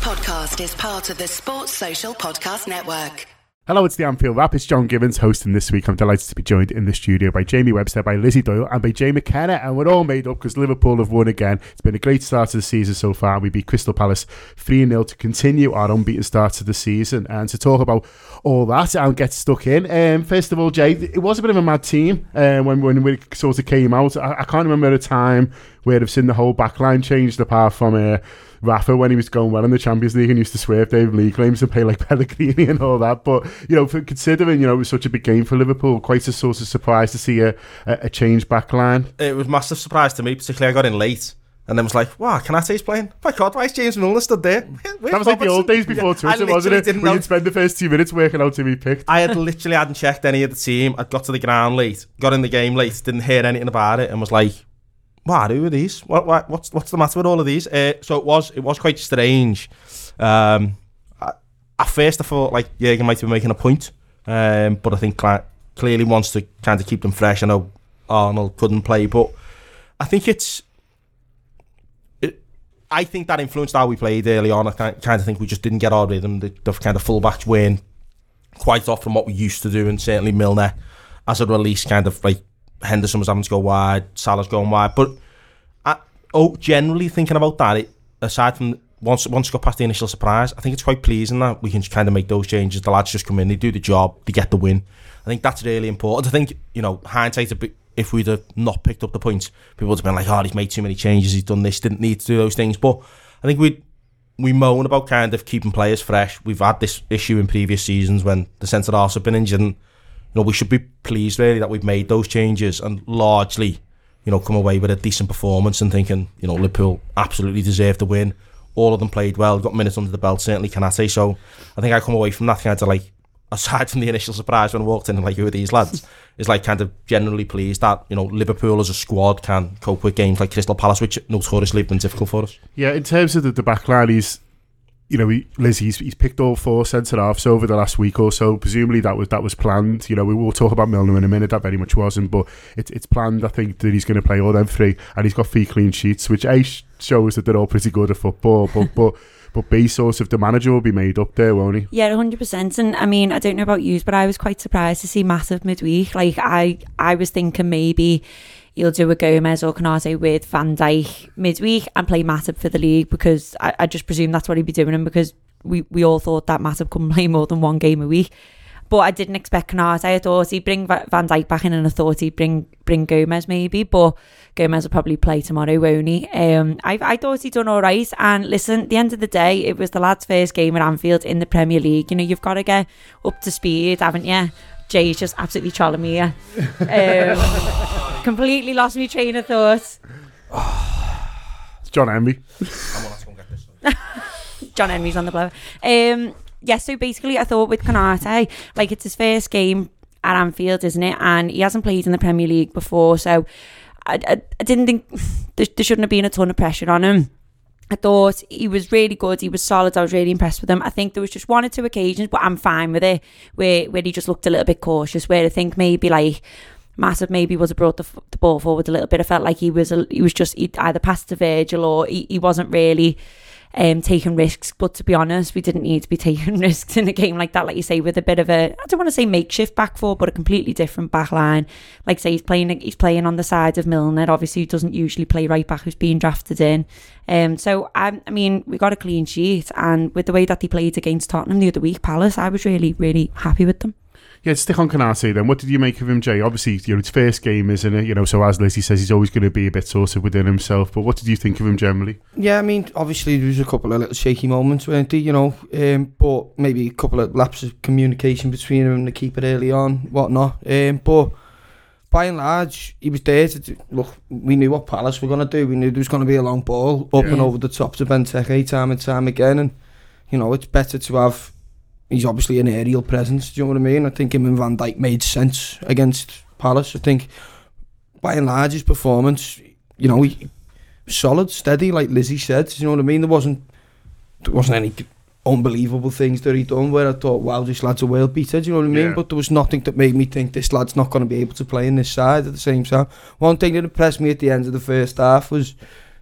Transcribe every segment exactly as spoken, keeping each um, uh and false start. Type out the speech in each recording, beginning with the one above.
podcast is part of the Sports Social Podcast Network. Hello, it's the Anfield Wrap. It's John Givens hosting this week. I'm delighted to be joined in the studio by Jamie Webster, by Lizzie Doyle and by Jay McKenna. And we're all made up because Liverpool have won again. It's been a great start to the season so far. We beat Crystal Palace three nil to continue our unbeaten start to the season. And to talk about all that and get stuck in, um, first of all, Jay, it was a bit of a mad team uh, when, when we sort of came out. I, I can't remember a time where I've seen the whole backline changed apart from... Uh, Rafa, when he was going well in the Champions League and used to swerve David League claims and play like Pellegrini and all that. But, you know, for considering, you know, it was such a big game for Liverpool, quite a sort of surprise to see a, a, a change back line. It was a massive surprise to me, particularly I got in late and then was like, wow, Konaté's playing? My God, why is James Milner stood there? Where's that was like the old days before yeah, Twitter, wasn't it? Where you'd spend the first two minutes working out to be picked. I had literally hadn't checked any of the team. I'd got to the ground late, got in the game late, didn't hear anything about it and was like, wow, who are these? What, what, what's what's the matter with all of these? Uh, so it was it was quite strange. Um, I, at first, I thought like Jurgen might be making a point, um, but I think cl- clearly wants to kind of keep them fresh. I know Arnold couldn't play, but I think it's. It, I think that influenced how we played early on. I kind of think we just didn't get our rhythm. The, the kind of fullbacks weren't quite off from what we used to do, and certainly Milner, as a release, kind of like. Henderson was having to go wide, Salah's going wide, but I, oh, generally thinking about that, it, aside from once once we got past the initial surprise, I think it's quite pleasing that we can kind of make those changes. The lads just come in, they do the job, they get the win. I think that's really important. I think, you know, hindsight, if we'd have not picked up the points, people would have been like, oh, he's made too many changes, he's done this, didn't need to do those things. But I think we we moan about kind of keeping players fresh. We've had this issue in previous seasons when the centre-halves have been injured, and you know, we should be pleased really that we've made those changes and largely, you know, come away with a decent performance and thinking, you know, Liverpool absolutely deserved to win. All of them played well, got minutes under the belt, certainly Konaté. So I think I come away from that kind of like, aside from the initial surprise when I walked in and like, who are these lads? is like kind of generally pleased that, you know, Liverpool as a squad can cope with games like Crystal Palace, which notoriously have been difficult for us. Yeah, in terms of the, the back line, he's You know, he, Liz, he's, he's picked all four centre halves over the last week or so. Presumably that was that was planned. You know, we will talk about Milner in a minute. That very much wasn't, but it's it's planned. I think that he's going to play all them three, and he's got three clean sheets, which A shows that they're all pretty good at football. But but but B sort of the manager will be made up there, won't he? Yeah, one hundred percent. And I mean, I don't know about you, but I was quite surprised to see Matip midweek. Like I I was thinking maybe he'll do a Gomez or Konaté with Van Dijk midweek and play Matip for the league, because I, I just presume that's what he'd be doing, and because we, we all thought that Matip couldn't play more than one game a week. But I didn't expect Konaté. I thought he'd bring Van Dijk back in, and I thought he'd bring bring Gomez maybe, but Gomez will probably play tomorrow, won't he? Um, I, I thought he'd done all right. And listen, at the end of the day, it was the lad's first game at Anfield in the Premier League. You know, you've got to get up to speed, haven't you? Jay's just absolutely trolling me here. Um, completely lost my train of thought. It's John Henry. John Henry's on the blower. Um, yeah, so basically I thought with Konaté, like it's his first game at Anfield, isn't it? And he hasn't played in the Premier League before, so I, I, I didn't think there, there shouldn't have been a ton of pressure on him. I thought he was really good, he was solid, I was really impressed with him. I think there was just one or two occasions, but I'm fine with it, where, where he just looked a little bit cautious, where I think maybe like Matip maybe was brought the, the ball forward a little bit. I felt like he was a, he was just he'd either passed to Virgil or he, he wasn't really um, taking risks. But to be honest, we didn't need to be taking risks in a game like that, like you say, with a bit of a, I don't want to say makeshift back four, but a completely different back line. Like say he's playing he's playing on the side of Milner, obviously he doesn't usually play right back, who's being drafted in. Um, so I, I mean, we got a clean sheet, and with the way that they played against Tottenham the other week, Palace, I was really really happy with them. Yeah, stick on Konaté then. What did you make of him, Jay? Obviously, you know, it's first game, isn't it? You know, so as Lizzie says, he's always going to be a bit sort of within himself. But what did you think of him generally? Yeah, I mean, obviously there was a couple of little shaky moments, weren't there? You know, um, but maybe a couple of lapses of communication between him and the keeper early on, whatnot. Um, but by and large, he was there to do, look. We knew what Palace were going to do. We knew there was going to be a long ball up yeah. and over the top to Benteke time and time again. And you know, it's better to have. He's obviously an aerial presence, do you know what I mean? I think him and Van Dijk made sense against Palace. I think, by and large, his performance, you know, he was solid, steady, like Lizzie said, do you know what I mean? There wasn't there wasn't any unbelievable things that he done where I thought, wow, this lad's a world beater, do you know what I mean? Yeah. But there was nothing that made me think this lad's not going to be able to play in this side at the same time. One thing that impressed me at the end of the first half was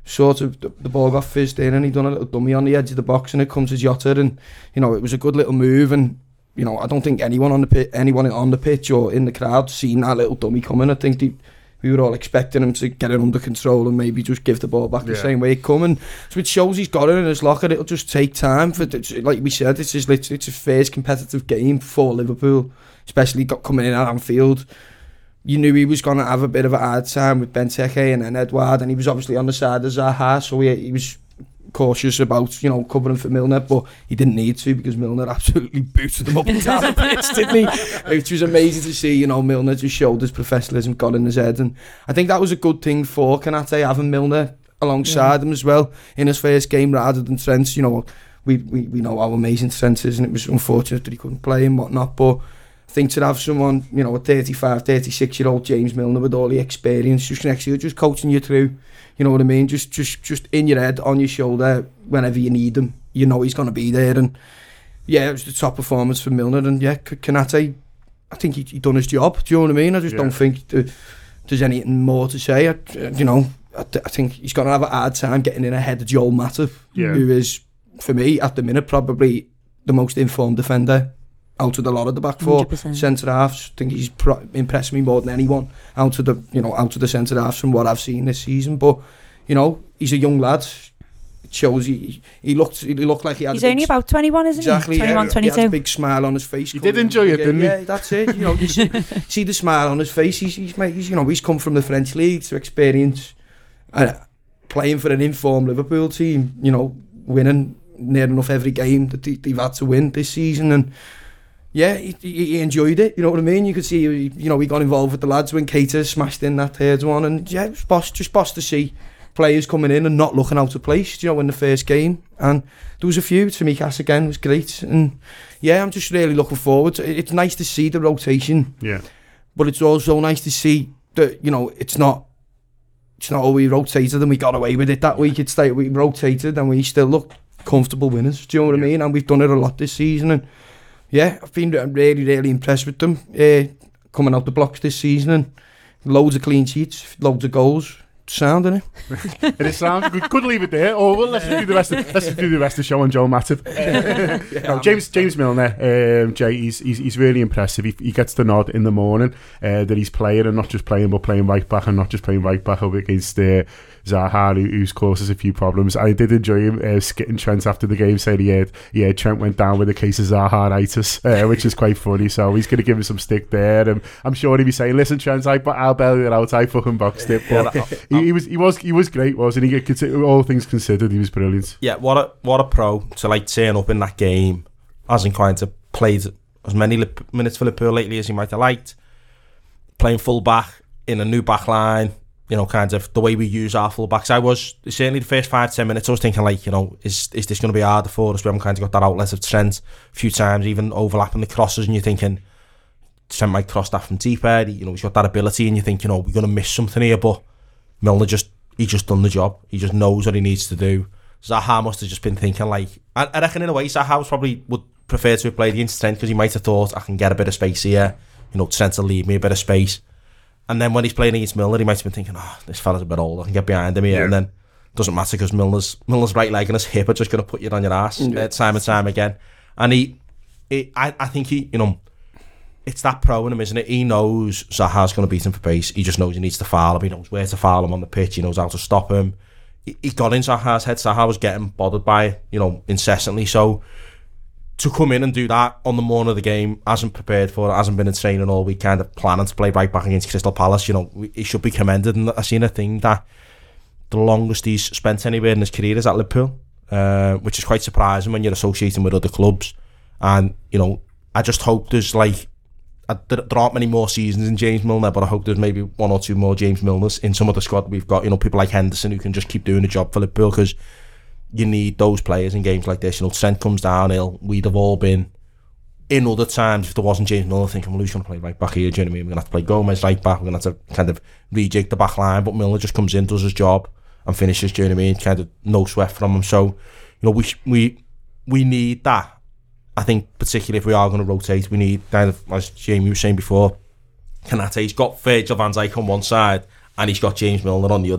sort of the, the ball got fizzed in and he done a little dummy on the edge of the box and it comes to Jota and you know it was a good little move and you know I don't think anyone on the pit, anyone on the pitch or in the crowd seen that little dummy coming. I think they, we were all expecting him to get it under control and maybe just give the ball back yeah. the same way it come and so it shows he's got it in his locker. It'll just take time for like we said it's his literally it's his first competitive game for Liverpool, especially got coming in at Anfield. You knew he was going to have a bit of a hard time with Benteke and then Edouard and he was obviously on the side of Zaha so he, he was cautious about, you know, covering for Milner but he didn't need to because Milner absolutely booted him up and down the pitch, didn't he? Which was amazing to see, you know, Milner just showed his professionalism, got in his head and I think that was a good thing for Konate having Milner alongside yeah. him as well in his first game rather than Trent. You know, we, we, we know how amazing Trent is and it was unfortunate that he couldn't play and whatnot but I think to have someone, you know, a thirty-five, thirty-six year old James Milner with all the experience just next to you, just coaching you through, you know what I mean, just just just in your head, on your shoulder, whenever you need him, you know he's going to be there. And yeah, it was the top performance for Milner. And yeah, Konate, I think he, he done his job, do you know what I mean? I just yeah. don't think th- there's anything more to say. I, you know, I, th- I think he's going to have a hard time getting in ahead of Joel Matip, yeah. who is, for me, at the minute, probably the most informed defender out of the lot of the back four centre halves. I think he's pro- impressed me more than anyone out of the you know out of the centre halves from what I've seen this season. But you know he's a young lad. It shows he he looked he looked like he had. He's a only big, about twenty-one, isn't exactly, he? twenty-one, yeah, twenty-two. He had a big smile on his face. He did enjoy it, yeah, didn't he? Yeah, that's it. You know, you see, see the smile on his face. He's he's, made, he's you know he's come from the French league to experience uh, playing for an informed Liverpool team. You know, winning near enough every game that they, they've had to win this season and. Yeah, he, he enjoyed it, you know what I mean? You could see, you know, he got involved with the lads when Keita smashed in that third one. And yeah, it was boss, just boss to see players coming in and not looking out of place, you know, in the first game. And there was a few. Tsimikas again was great. And yeah, I'm just really looking forward to it. It's nice to see the rotation. Yeah. But it's also nice to see that, you know, it's not, it's not, oh, we rotated and we got away with it that week. It's like we rotated and we still look comfortable winners, do you know what yeah. I mean? And we've done it a lot this season. And yeah, I've been really, really impressed with them uh, coming out the blocks this season and loads of clean sheets, loads of goals. Sound, isn't it? It is sound. We could leave it there. Oh well, let's do the rest. Of, let's do the rest of the show on Joel Matip. yeah, no, James James Milner, um, Jay, he's, he's he's really impressive. He, he gets the nod in the morning uh, that he's playing and not just playing, but playing right back and not just playing right back over against uh, Zaha, who, who's caused us a few problems. I did enjoy him uh, skitting Trent after the game, saying he had, yeah, Trent went down with a case of Zaha-itis, uh, which is quite funny. So he's going to give him some stick there. And I'm sure he'll be saying, "Listen, Trent, I, I'll bail it out. I fucking boxed it." But he, he was, he was, he was great, wasn't he? All things considered, he was brilliant. Yeah, what a what a pro to like turn up in that game, hasn't kind of played as many lip, minutes for Liverpool lately as he might have liked. Playing full back in a new back line. You know, kind of the way we use our full-backs. I was, certainly the first five, ten minutes, I was thinking, like, you know, is is this going to be harder for us? We haven't kind of got that outlet of Trent a few times, even overlapping the crosses, and you're thinking, Trent might cross that from deeper, you know, he's got that ability, and you think, you know, we're going to miss something here, but Milner just, he just done the job. He just knows what he needs to do. Zaha must have just been thinking, like, I, I reckon in a way, Zaha was probably would prefer to have played against Trent, because he might have thought, I can get a bit of space here, you know, Trent will leave me a bit of space. And then when he's playing against Milner, he might have been thinking, oh, this fella's a bit old, I can get behind him here. Yeah. And then it doesn't matter because Milner's Milner's right leg and his hip are just going to put you on your ass yeah. uh, time and time again. And he, he I, I think he, you know, it's that pro in him, isn't it? He knows Zaha's going to beat him for pace. He just knows he needs to foul him. He knows where to foul him on the pitch. He knows how to stop him. He, he got in Zaha's head. Zaha was getting bothered by it, you know, incessantly. So to come in and do that on the morning of the game, hasn't prepared for it, hasn't been in training all week, kind of planning to play right back against Crystal Palace, you know, he should be commended. And I've seen a thing that the longest he's spent anywhere in his career is at Liverpool, uh, which is quite surprising when you're associating with other clubs. And, you know, I just hope there's like, I, there aren't many more seasons in James Milner, but I hope there's maybe one or two more James Milners in some of the squad we've got, you know, people like Henderson who can just keep doing the job for Liverpool, because you need those players in games like this. You know, Trent comes downhill. We'd have all been, in other times, if there wasn't James Milner, thinking, well, who's going to play right back here? Do you know what I mean? We're going to have to play Gomez right back. We're going to have to kind of rejig the back line. But Milner just comes in, does his job, and finishes, do you know what I mean? Kind of no sweat from him. So, you know, we we we need that. I think, particularly if we are going to rotate, we need, kind of, as Jamie was saying before, Konate's got Virgil van Dijk on one side, and he's got James Milner on the other.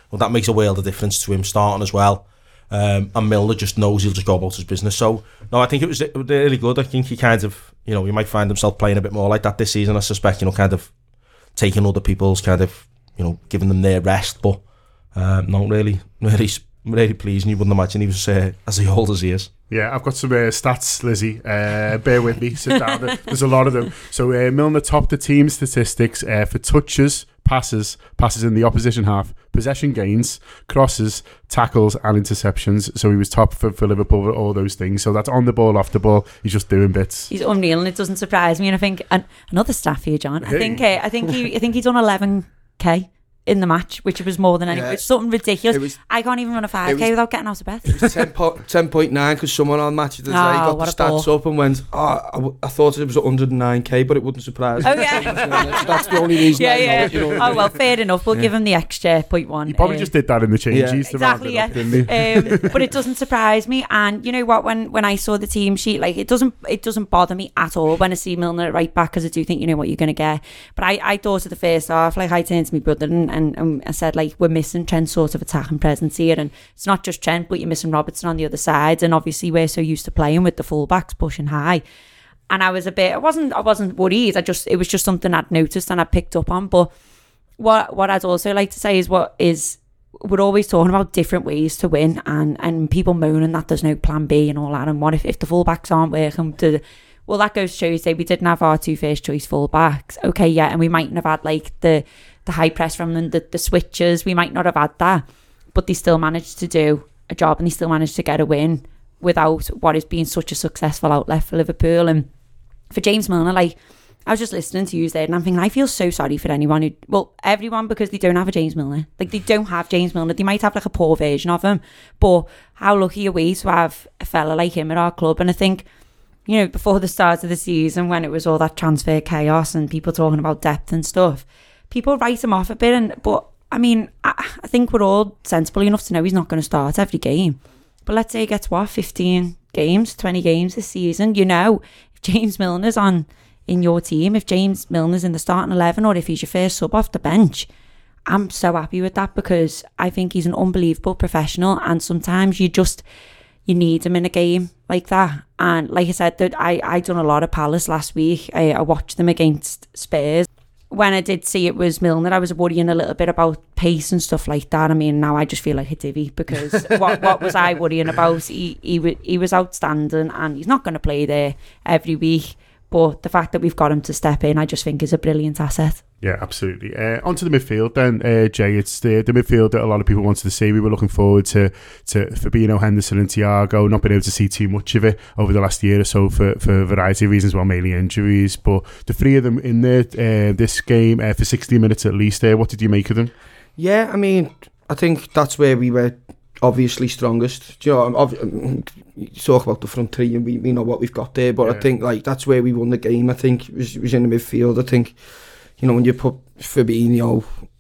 well, that makes a world of difference to him starting as well. Um, and Milner just knows he'll just go about his business. So, no, I think it was, it was really good. I think he kind of, you know, he might find himself playing a bit more like that this season, I suspect, you know, kind of taking other people's kind of, you know, giving them their rest. But, um, no, really, really, really pleased. And you wouldn't imagine he was uh, as old as he is. Yeah, I've got some uh, stats, Lizzie. Uh, bear with me. Sit down. There's a lot of them. So uh, Milner topped the team statistics uh, for touches, passes, passes in the opposition half, possession gains, crosses, tackles and interceptions. So he was top for, for Liverpool with all those things. So that's on the ball, off the ball. He's just doing bits. He's unreal, and it doesn't surprise me. And I think and another stat for you, John. I think uh, I think he I think he's done eleven k in the match, which was more than anyone. Yeah. It's something ridiculous. Was, I can't even run a five k without getting out of bed. It was ten point nine because someone on Match of the Day Oh, got the stats up and went, oh, I, w- I thought it was one hundred nine k, but it wouldn't surprise me. Oh, yeah. That's the only reason Yeah, I know yeah. it, you know. Oh, well, fair enough. We'll Yeah. give him the extra point one. He probably uh, just did that in the changes Yeah. to round Exactly, it yeah. up, didn't he? um, but it doesn't surprise me. And you know what? When when I saw the team sheet, like it doesn't it doesn't bother me at all when I see Milner at right back, because I do think you know what you're going to get. But I, I thought of the first half, like I turned to my brother and, and, and I said, like, we're missing Trent's sort of attacking presence here, and it's not just Trent, but you're missing Robertson on the other side, and obviously we're so used to playing with the fullbacks pushing high. And I was a bit, I wasn't, I wasn't worried. I just, it was just something I'd noticed and I picked up on. But what, what I'd also like to say is, what is, we're always talking about different ways to win, and and people moaning that there's no plan B and all that. And what if, if the fullbacks aren't working? To, well, that goes to show you, say we didn't have our two first choice fullbacks. Okay, yeah, and we mightn't have had like the the high press from them, the, the switches. We might not have had that, but they still managed to do a job, and they still managed to get a win without what has been such a successful outlet for Liverpool. And for James Milner, like, I was just listening to you there and I'm thinking, I feel so sorry for anyone who, well, everyone, because they don't have a James Milner. Like, they don't have James Milner. They might have like a poor version of him, but how lucky are we to have a fella like him at our club? And I think, you know, before the start of the season, when it was all that transfer chaos and people talking about depth and stuff, people write him off a bit. And but I mean, I, I think we're all sensible enough to know he's not going to start every game. But let's say he gets what, fifteen games, twenty games this season. You know, if James Milner's on in your team, if James Milner's in the starting eleven, or if he's your first sub off the bench, I'm so happy with that, because I think he's an unbelievable professional. And sometimes you just, you need him in a game like that. And like I said, that I, I done a lot of Palace last week. I, I watched them against Spurs. When I did see it was Milner, I was worrying a little bit about pace and stuff like that. I mean, now I just feel like a divvy, because what what was I worrying about? He he, w- he was outstanding, and he's not going to play there every week. But the fact that we've got him to step in, I just think is a brilliant asset. Yeah, absolutely. Uh, onto the midfield then, uh, Jay. It's the, the midfield that a lot of people wanted to see. We were looking forward to, to Fabinho, Henderson and Thiago. Not been able to see too much of it over the last year or so for, for a variety of reasons, well, mainly injuries. But the three of them in there uh, this game uh, for sixty minutes at least. Uh, what did you make of them? Yeah, I mean, I think that's where we were obviously strongest. Do you know, ob- you talk about the front three and we, we know what we've got there, but yeah. I think like that's where we won the game. I think it was, it was in the midfield. I think, you know, when you put Fabinho,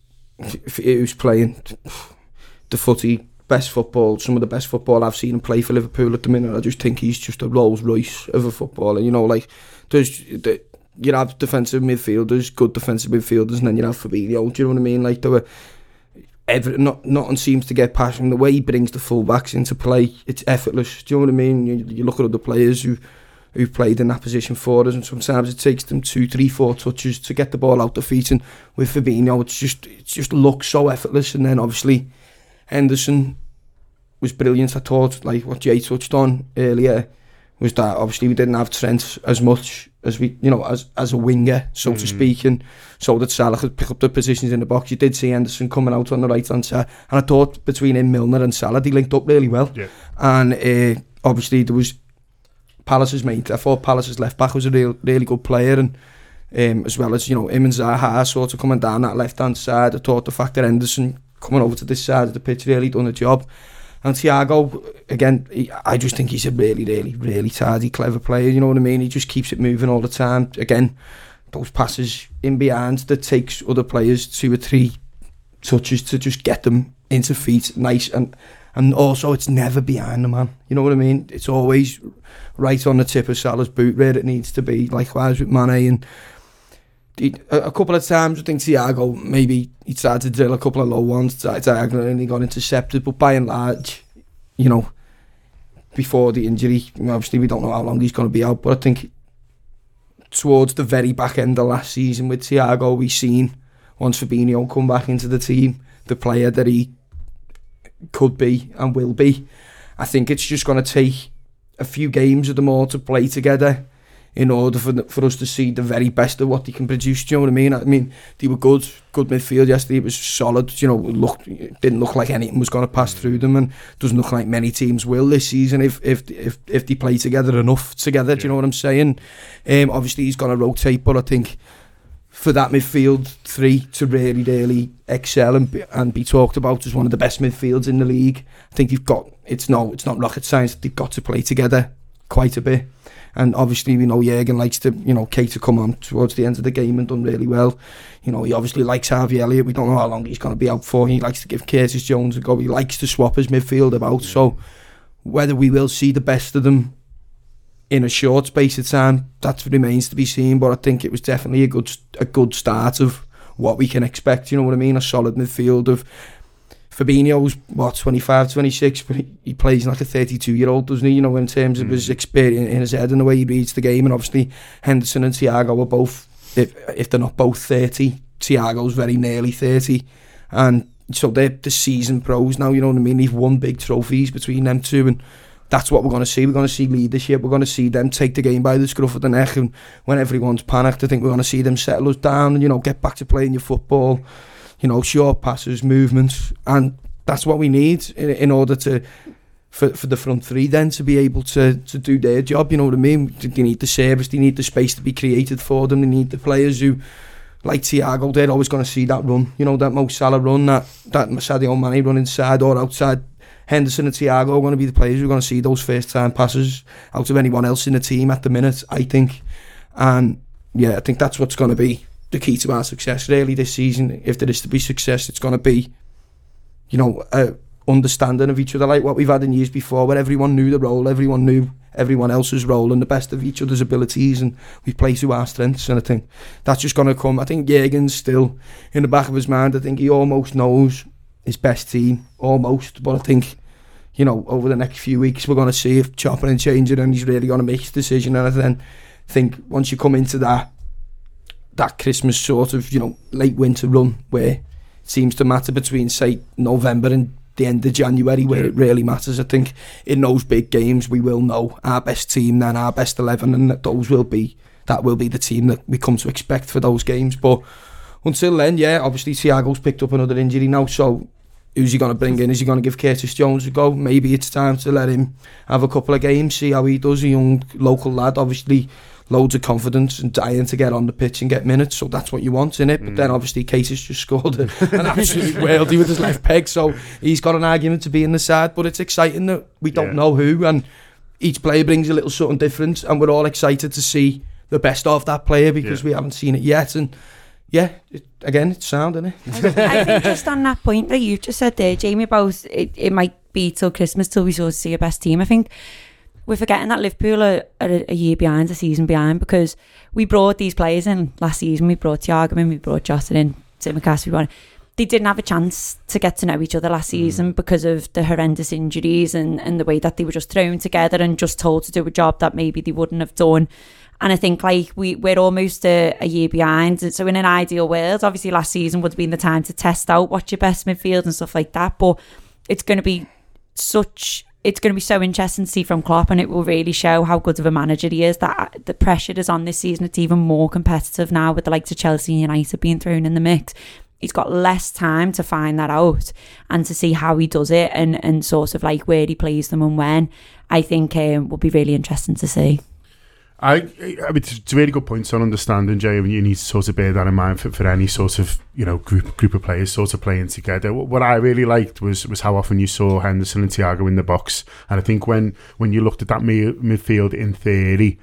who's playing the footy, best football, some of the best football I've seen him play for Liverpool at the minute. I just think he's just a Rolls Royce of a footballer. You know, like there's the, you have defensive midfielders, good defensive midfielders, and then you have Fabinho. Do you know what I mean? Like there were. Every, not, nothing seems to get past him. The way he brings the fullbacks into play, it's effortless. Do you know what I mean? You, you look at other players who who've played in that position for us, and sometimes it takes them two, three, four touches to get the ball out the feet. And with Fabinho, it's just it just looks so effortless. And then obviously Henderson was brilliant. I thought, like what Jay touched on earlier, was that obviously we didn't have Trent as much as we, you know, as as a winger, so mm. to speak, and so that Salah could pick up the positions in the box. You did see Henderson coming out on the right hand side, and I thought between him, Milner and Salah, they linked up really well. Yeah. And uh, obviously there was Palace's mate. I thought Palace's left back was a real, really good player, and um, as well as, you know, him and Zaha sort of coming down that left hand side. I thought the fact that Henderson coming over to this side of the pitch really done a job. And Thiago, again, he, I just think he's a really, really, really tidy, clever player. You know what I mean? He just keeps it moving all the time. Again, those passes in behind that takes other players two or three touches to just get them into feet, nice. And and also, it's never behind the man. You know what I mean? It's always right on the tip of Salah's boot where it needs to be. Likewise with Mane. And he, a, a couple of times I think Thiago, maybe he tried to drill a couple of low ones, diagonal, and he got intercepted, but by and large, you know, before the injury, obviously we don't know how long he's going to be out, but I think towards the very back end of last season with Thiago, we seen, once Fabinho come back into the team, the player that he could be and will be. I think it's just going to take a few games of them all to play together in order for the, for us to see the very best of what they can produce. Do you know what I mean? I mean, they were good, good midfield yesterday. It was solid. You know, it looked, it didn't look like anything was going to pass through them, and doesn't look like many teams will this season if if if, if they play together enough together. Yeah. Do you know what I'm saying? Um, obviously, he's going to rotate, but I think for that midfield three to really, really excel and be, and be talked about as one of the best midfields in the league, I think you've got. It's no, it's not rocket science. They've got to play together quite a bit. And obviously, we know Jurgen likes to, you know, Keita come on towards the end of the game and done really well. You know, he obviously likes Harvey Elliott. We don't know how long he's going to be out for. He likes to give Curtis Jones a go. He likes to swap his midfield about. Yeah. So, whether we will see the best of them in a short space of time, that remains to be seen. But I think it was definitely a good, a good start of what we can expect. You know what I mean? A solid midfield of Fabinho's, what, twenty-five, twenty-six, but he, he plays like a thirty-two-year-old, doesn't he? You know, in terms of mm. his experience in his head and the way he reads the game. And obviously, Henderson and Thiago are both, if, if they're not both thirty, Thiago's very nearly thirty. And so they're the seasoned pros now, you know what I mean? They've won big trophies between them two, and that's what we're going to see. We're going to see leadership. We're going to see them take the game by the scruff of the neck, and when everyone's panicked, I think we're going to see them settle us down and, you know, get back to playing your football. You know, short passes, movements, and that's what we need in, in order to, for for the front three then to be able to to do their job. You know what I mean? They need the service, they need the space to be created for them. They need the players who, like Thiago, they're always going to see that run. You know, that Mo Salah run, that that Sadio Mane run inside or outside. Henderson and Thiago are going to be the players who are going to see those first time passes out of anyone else in the team at the minute, I think. And yeah, I think that's what's going to be the key to our success really this season. If there is to be success, it's going to be, you know, uh, understanding of each other like what we've had in years before, where everyone knew the role, everyone knew everyone else's role and the best of each other's abilities, and we play to our strengths. And I think that's just going to come. I think Jurgen's still in the back of his mind. I think he almost knows his best team, almost, but I think, you know, over the next few weeks we're going to see if chopping and changing, and he's really going to make his decision. And I then think once you come into that that Christmas sort of, you know, late winter run where it seems to matter between, say, November and the end of January, where yeah. it really matters. I think in those big games we will know our best team, then our best eleven, and that those will be that will be the team that we come to expect for those games. But until then, yeah, obviously Thiago's picked up another injury now, so who's he going to bring in? Is he going to give Curtis Jones a go? Maybe it's time to let him have a couple of games, see how he does. A young local lad, obviously loads of confidence and dying to get on the pitch and get minutes, so that's what you want in it. But mm. then obviously Curtis just scored an absolute worldie with his left peg, so he's got an argument to be in the side. But it's exciting that we don't yeah. know who, and each player brings a little something different, and we're all excited to see the best of that player because yeah. we haven't seen it yet. And yeah, it, again, it's sound, isn't it? I think just on that point that you've just said there, Jamie, about it, it might be till Christmas till we sort of see a best team. I think we're forgetting that Liverpool are, are a year behind, a season behind, because we brought these players in last season. We brought Thiago in, we brought Jota in, Tsimikas, we brought in. They didn't have a chance to get to know each other last season mm. because of the horrendous injuries and, and the way that they were just thrown together and just told to do a job that maybe they wouldn't have done. And I think like we, we're almost a, a year behind. So in an ideal world, obviously last season would have been the time to test out what's your best midfield and stuff like that. But it's going to be such... It's going to be so interesting to see from Klopp, and it will really show how good of a manager he is. That the pressure is on this season. It's even more competitive now with the likes of Chelsea and United being thrown in the mix. He's got less time to find that out and to see how he does it and, and sort of like where he plays them and when. I think um, will be really interesting to see. I, I mean, it's a really good point on understanding, Jay. You need to sort of bear that in mind for, for any sort of, you know, group group of players sort of playing together. What, what I really liked was was how often you saw Henderson and Thiago in the box. And I think when, when you looked at that midfield in theory, you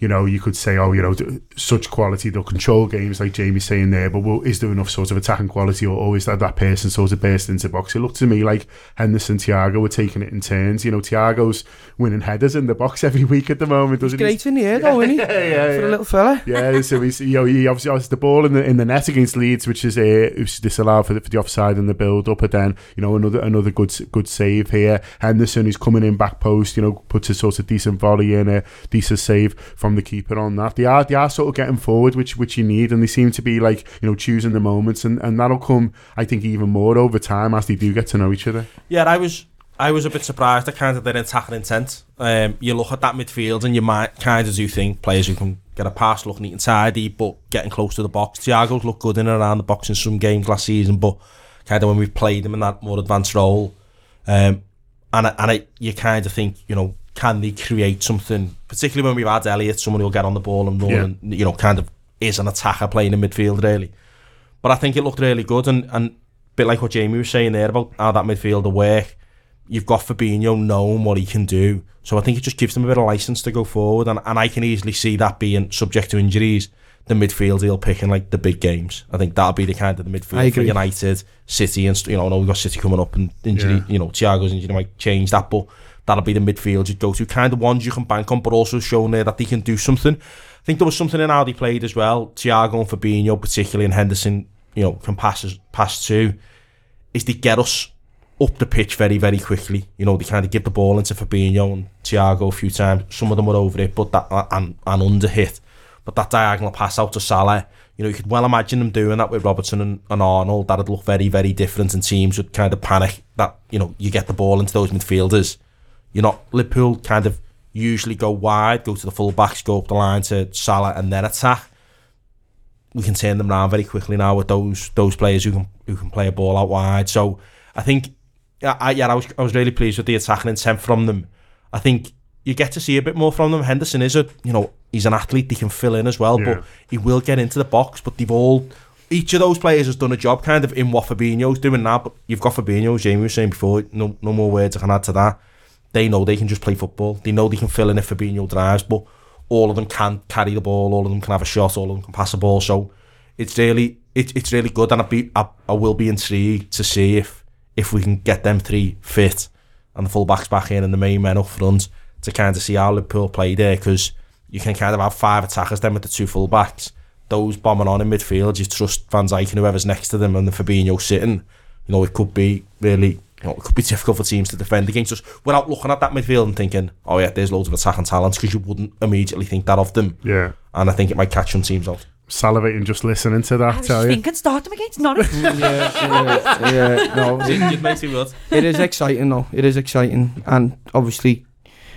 you know, you could say, oh, you know, such quality, they'll control games like Jamie's saying there, but well, is there enough sort of attacking quality, or, or is that that person sort of burst into the box? It looked to me like Henderson, Thiago were taking it in turns. You know, Thiago's winning headers in the box every week at the moment, doesn't he? He's great in the air though, isn't he? yeah, yeah, For yeah. a little fella. Yeah, so he's, you know, he obviously has the ball in the in the net against Leeds, which is a uh, which is disallowed for the, for the offside and the build up, and then, you know, another another good good save here. Henderson, who's coming in back post, you know, puts a sort of decent volley in, a decent save from the keeper on that. They are they are sort of getting forward, which which you need, and they seem to be like, you know, choosing the moments, and, and that'll come, I think, even more over time as they do get to know each other. Yeah, I was I was a bit surprised at kind of their attacking intent. Um, you look at that midfield and you might kind of do think players who can get a pass, look neat and tidy, but getting close to the box. Thiago's looked good in and around the box in some games last season, but kind of when we've played him in that more advanced role, um, and and I, you kind of think, you know, can they create something, particularly when we've had Elliott, someone who'll get on the ball and run, yeah. and, you know, kind of is an attacker playing in midfield, really. But I think it looked really good, and, and a bit like what Jamie was saying there about how that midfielder work, you've got Fabinho knowing what he can do, so I think it just gives them a bit of licence to go forward, and, and I can easily see that being subject to injuries, the midfield he'll pick in like the big games. I think that'll be the kind of the midfield for United, City, and, you know, I know we've got City coming up, and injury, yeah. you know, Thiago's injury might change that, but that'll be the midfield you'd go to, kind of ones you can bank on, but also showing there that they can do something. I think there was something in how they played as well. Thiago and Fabinho, particularly, and Henderson, you know, can pass pass too, is they get us up the pitch very, very quickly. You know, they kind of give the ball into Fabinho and Thiago a few times. Some of them were over it, but that and, and under hit. But that diagonal pass out to Salah, you know, you could well imagine them doing that with Robertson and, and Arnold. That'd look very, very different, and teams would kind of panic that, you know, you get the ball into those midfielders. You're not, Liverpool kind of usually go wide, go to the full backs, go up the line to Salah and then attack. We can turn them around very quickly now with those those players who can who can play a ball out wide. So I think, I, yeah, I was I was really pleased with the attacking intent from them. I think you get to see a bit more from them. Henderson is a, you know, he's an athlete, he can fill in as well, yeah. but he will get into the box. But they've all, each of those players has done a job kind of in what Fabinho's doing now. But you've got Fabinho, as Jamie was saying before, no no more words I can add to that. They know they can just play football. They know they can fill in if Fabinho drives, but all of them can carry the ball, all of them can have a shot, all of them can pass a ball. So it's really it, it's really good, and I'd be, I, I will be intrigued to see if if we can get them three fit and the full backs back in and the main men up front to kind of see how Liverpool play there, because you can kind of have five attackers then with the two full backs, those bombing on in midfield. You trust Van Dijk and whoever's next to them, and the Fabinho sitting. You know, it could be really. You know, it could be difficult for teams to defend against us without looking at that midfield and thinking, oh yeah, there's loads of attacking talents, because you wouldn't immediately think that of them. Yeah. And I think it might catch some teams out. Salivating just listening to that, I was tell just you. thinking, start them against Norwich. yeah, yeah, yeah, no. It makes it good. It is exciting though, it is exciting. And obviously,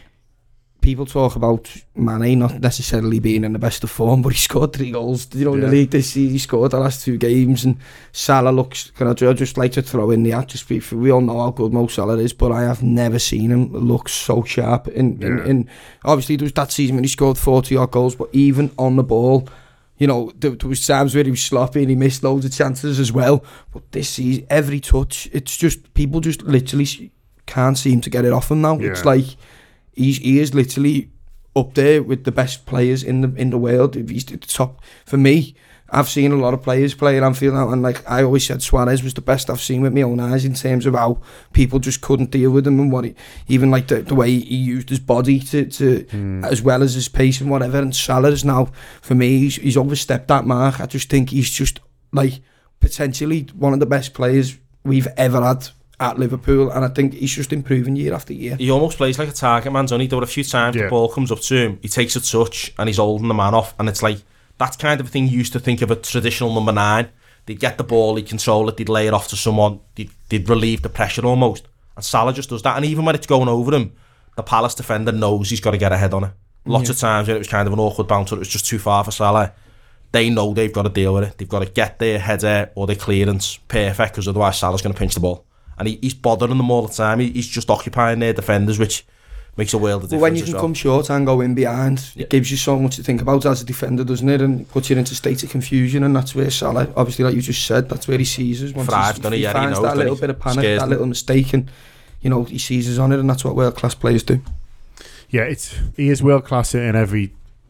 people talk about Mane not necessarily being in the best of form, but he scored three goals, you know, in yeah. the league this season. He scored the last two games, and Salah looks, can I just like to throw in the just be, we all know how good Mo Salah is, but I have never seen him look so sharp. In, in, yeah. in Obviously, there was that season when he scored forty odd goals, but even on the ball, you know, there, there was times where he was sloppy and he missed loads of chances as well. But this season, every touch, it's just, people just literally can't seem to get it off him now. Yeah. It's like, He's, he is literally up there with the best players in the in the world. He's at the top. For me, I've seen a lot of players play at Anfield now, and like I always said, Suarez was the best I've seen with my own eyes in terms of how people just couldn't deal with him, and what he, even like the, the way he used his body to, to mm. as well as his pace and whatever. And Salah is now, for me, he's, he's overstepped that mark. I just think he's just like potentially one of the best players we've ever had at Liverpool, and I think he's just improving year after year. He almost plays like a target man, doesn't he? There were a few times yeah. the ball comes up to him, he takes a touch and he's holding the man off, and it's like, that's kind of a thing you used to think of a traditional number nine. They'd get the ball, he'd control it, they'd lay it off to someone, they'd, they'd relieve the pressure almost, and Salah just does that. And even when it's going over him, the Palace defender knows he's got to get a head on it. Lots yeah. of times when it was kind of an awkward bounce, or it was just too far for Salah, they know they've got to deal with it. They've got to get their header or their clearance perfect, because otherwise Salah's going to pinch the ball. And he, he's bothering them all the time. He, he's just occupying their defenders, which makes a world of difference. But when you can well. come short and go in behind, yeah. it gives you so much to think about as a defender, doesn't it? And puts you into states of confusion, and that's where Salah, obviously, like you just said, that's where he seizes. Once Thrives, he, he, yeah, finds he knows, that little bit of panic, that them. little mistake, and you know he seizes on it, and that's what world class players do. Yeah, it's he is world class in every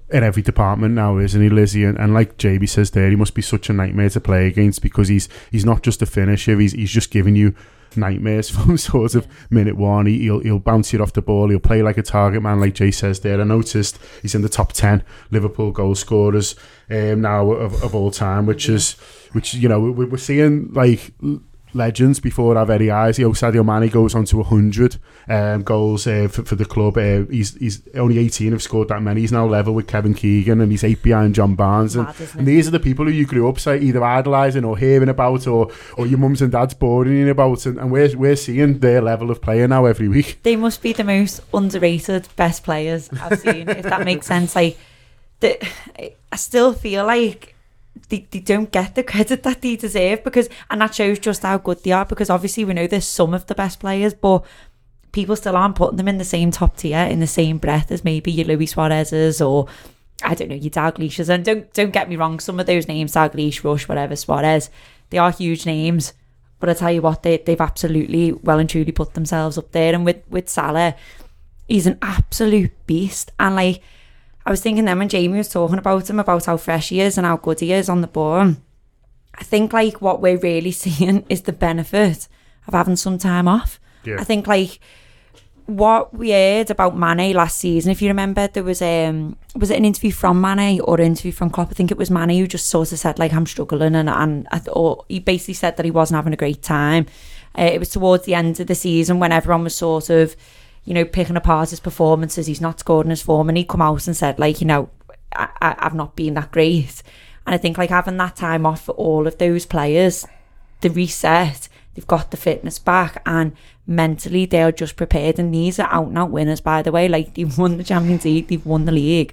in every department now, isn't he, Lizzie? And, and like J B says there, he must be such a nightmare to play against, because he's he's not just a finisher, he's he's just giving you nightmares from sort of minute one. He, he'll he'll bounce you off the ball, he'll play like a target man, like Jay says there. I noticed he's in the top ten Liverpool goal scorers um, now of, of all time, which is which you know we, we're seeing like legends before our very eyes. You know, Sadio Mane goes on to one hundred um, goals uh, for, for the club. Uh, he's he's only eighteen have scored that many. He's now level with Kevin Keegan, and he's eight behind John Barnes. And, Mad, and these are the people who you grew up say, either idolising or hearing about, or or your mums and dads boring about. And, and we're we're seeing their level of player now every week. They must be the most underrated best players I've seen, if that makes sense. Like, the, I still feel like They, they don't get the credit that they deserve, because, and that shows just how good they are, because obviously we know there's some of the best players, but people still aren't putting them in the same top tier in the same breath as maybe your Luis Suarez's, or I don't know, your Dalglish's. And don't don't get me wrong, some of those names, Dalglish, Rush, whatever, Suarez, they are huge names, but I tell you what, they, they've absolutely well and truly put themselves up there. And with, with Salah, he's an absolute beast. And like, I was thinking then when Jamie was talking about him, about how fresh he is and how good he is on the ball, I think like what we're really seeing is the benefit of having some time off. Yeah. I think like what we heard about Mane last season, if you remember, there was um was it an interview from Mane or an interview from Klopp? I think it was Mane who just sort of said like, I'm struggling, and and I thought he basically said that he wasn't having a great time. Uh, it was towards the end of the season when everyone was sort of, you know, picking apart his performances. He's not scored in his form, and he come out and said like, you know, I, I, I've not been that great. And I think like having that time off for all of those players, the reset, they've got the fitness back, and mentally they're just prepared. And these are out and out winners, by the way. Like, they've won the Champions League, they've won the league,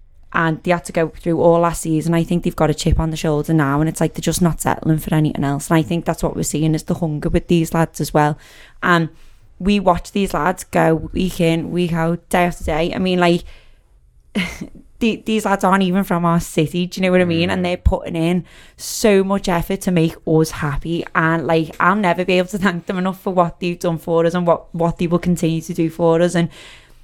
and they had to go through all last season. I think they've got a chip on the shoulder now, and it's like they're just not settling for anything else. And I think that's what we're seeing, is the hunger with these lads as well. And we watch these lads go week in, week out, day after day. I mean, like, the, these lads aren't even from our city, do you know what I mean? And they're putting in so much effort to make us happy. And, like, I'll never be able to thank them enough for what they've done for us and what, what they will continue to do for us. And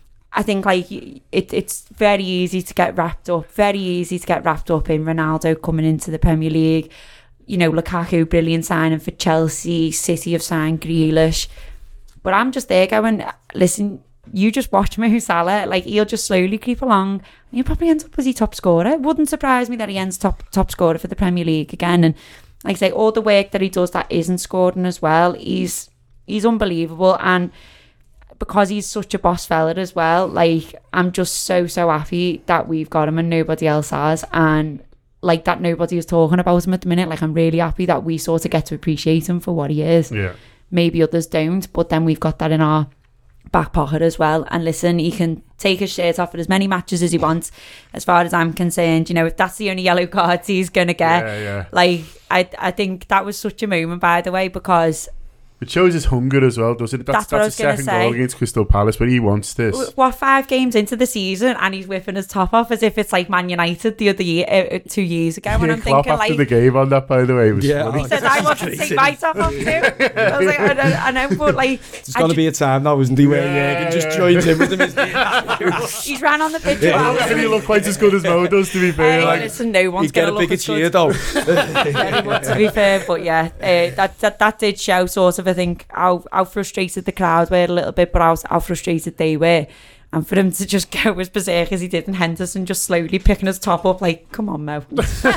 I think, like, it, it's very easy to get wrapped up, very easy to get wrapped up in Ronaldo coming into the Premier League. You know, Lukaku, brilliant signing for Chelsea, City have signed Grealish. But I'm just there going, listen, you just watch Mo Salah. Like, he'll just slowly creep along. And he'll probably end up as he top scorer. It wouldn't surprise me that he ends top top scorer for the Premier League again. And like I say, all the work that he does that isn't scoring as well, he's he's unbelievable. And because he's such a boss fella as well, like, I'm just so, so happy that we've got him and nobody else has. And like that nobody is talking about him at the minute. Like, I'm really happy that we sort of get to appreciate him for what he is. Yeah. Maybe others don't, but then we've got that in our back pocket as well. And listen, he can take his shirt off at as many matches as he wants, as far as I'm concerned. You know, if that's the only yellow cards he's going to get. Yeah, yeah. Like, I I think that was such a moment, by the way, because it shows his hunger as well, doesn't it? That's, That's what I that's was his second gonna goal say. against Crystal Palace, but he wants this. what, five games into the season and he's whipping his top off as if it's like Man United the other year, uh, two years ago. And Yeah, I'm Klopp thinking, after like, the game on that, by the way, it was Yeah, funny. he said, I want to take my top off too. I was like, I know, I know, but like, There's I got to ju- be a time now, isn't he, where Yeah, Jürgen just yeah. joins in with him. isn't he? he's ran on the pitch. Yeah. well. Doesn't he look quite as good as Mo does, to be fair? Hey, like, listen, no one's He'd get going a to look bigger as cheer, good. though. Very much, to be fair, but yeah, uh, that, that that did show sort of, I think, how, how frustrated the crowd were a little bit, but how, how frustrated they were. And for him to just go as berserk as he did, and Henderson just slowly picking his top up, like, come on, Mo,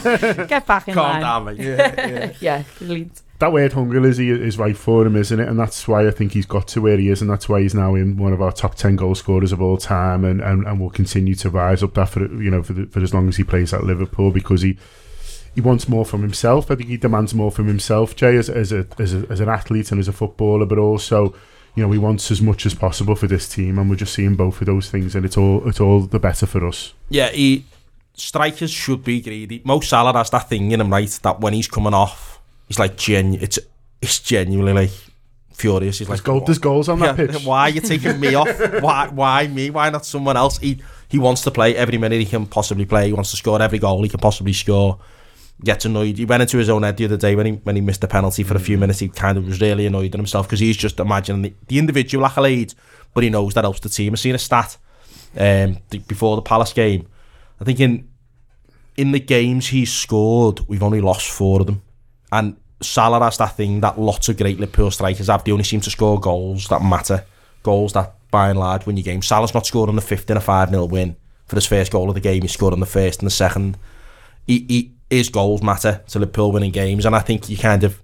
get back in Calm line. down, mate. Yeah, yeah. Yeah, brilliant. that word hunger is, is right for him, isn't it? And that's why I think he's got to where he is, and that's why he's now in one of our top ten goal scorers of all time, and, and, and will continue to rise up that for you know for, the, for as long as he plays at Liverpool, because he he wants more from himself. I think he demands more from himself, Jay, as, as a as a as an athlete and as a footballer, but also, you know, he wants as much as possible for this team, and we're just seeing both of those things, and it's all it's all the better for us. Yeah, he strikers should be greedy. Mo Salah has that thing in him, right? That when he's coming off, he's like genu- It's it's genuinely like furious. He's There's, like, goal, there's goals on that yeah, pitch. why are you taking me off? Why why me? Why not someone else? He he wants to play every minute he can possibly play. He wants to score every goal he can possibly score. Gets annoyed. He went into his own head the other day when he when he missed the penalty for a few minutes. He kind of was really annoyed at himself because he's just imagining the, the individual accolades, but he knows that helps the team. I seen a stat um, the, before the Palace game. I think in in the games he's scored, we've only lost four of them. And Salah has that thing that lots of great Liverpool strikers have. They only seem to score goals that matter. Goals that, by and large, win your game. Salah's not scored on the fifth in a five nil win for his first goal of the game. He scored on the first and the second. He, he, his goals matter to Liverpool winning games. And I think he kind of...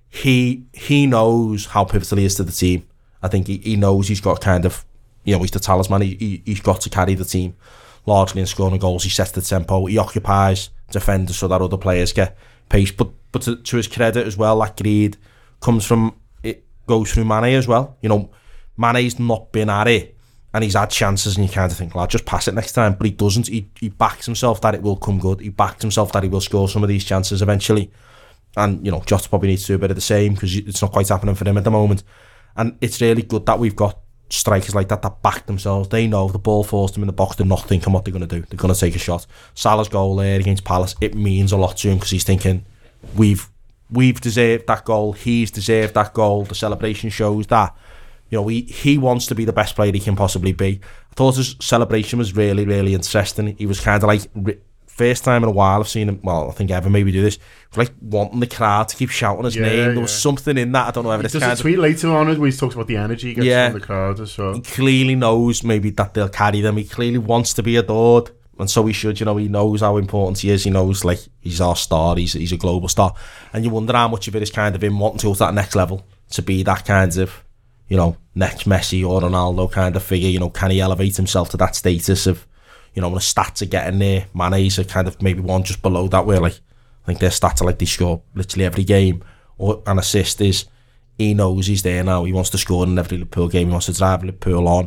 He he knows how pivotal he is to the team. I think he, he knows he's got kind of... You know, he's the talisman. He, he, he's got to carry the team largely in scoring goals. He sets the tempo. He occupies defenders so that other players get pace. But but to, to his credit as well, that greed comes from... It goes through Mane as well. You know, Mane's not been at it and he's had chances and you kind of think, well, I'll just pass it next time. But he doesn't. He, he backs himself that it will come good. He backs himself that he will score some of these chances eventually. And, you know, Jota probably needs to do a bit of the same because it's not quite happening for him at the moment. And it's really good that we've got strikers like that that back themselves. They know if the ball falls to them in the box, they're not thinking what they're going to do. They're going to take a shot. Salah's goal there against Palace, it means a lot to him because he's thinking, we've we've deserved that goal. He's deserved that goal. The celebration shows that. You know, he, he wants to be the best player he can possibly be. I thought his celebration was really, really interesting. He was kind of like... First time in a while I've seen him, well, I think ever maybe do this, like wanting the crowd to keep shouting his yeah, name. There yeah. was something in that. I don't know whether he it's does kind a tweet of, later on where he talks about the energy he gets yeah, from the crowd as well. He clearly knows maybe that they'll carry them. He clearly wants to be adored, and so he should. You know, he knows how important he is. He knows like he's our star. He's he's a global star, and you wonder how much of it is kind of him wanting to go to that next level, to be that kind of, you know, next Messi or Ronaldo kind of figure. You know, can he elevate himself to that status of, you know, when the stats are getting there, Mane's are kind of maybe one just below that, where like, I think their stats are like they score literally every game, or an assist is, he knows he's there now, he wants to score in every Liverpool game, he wants to drive Liverpool on,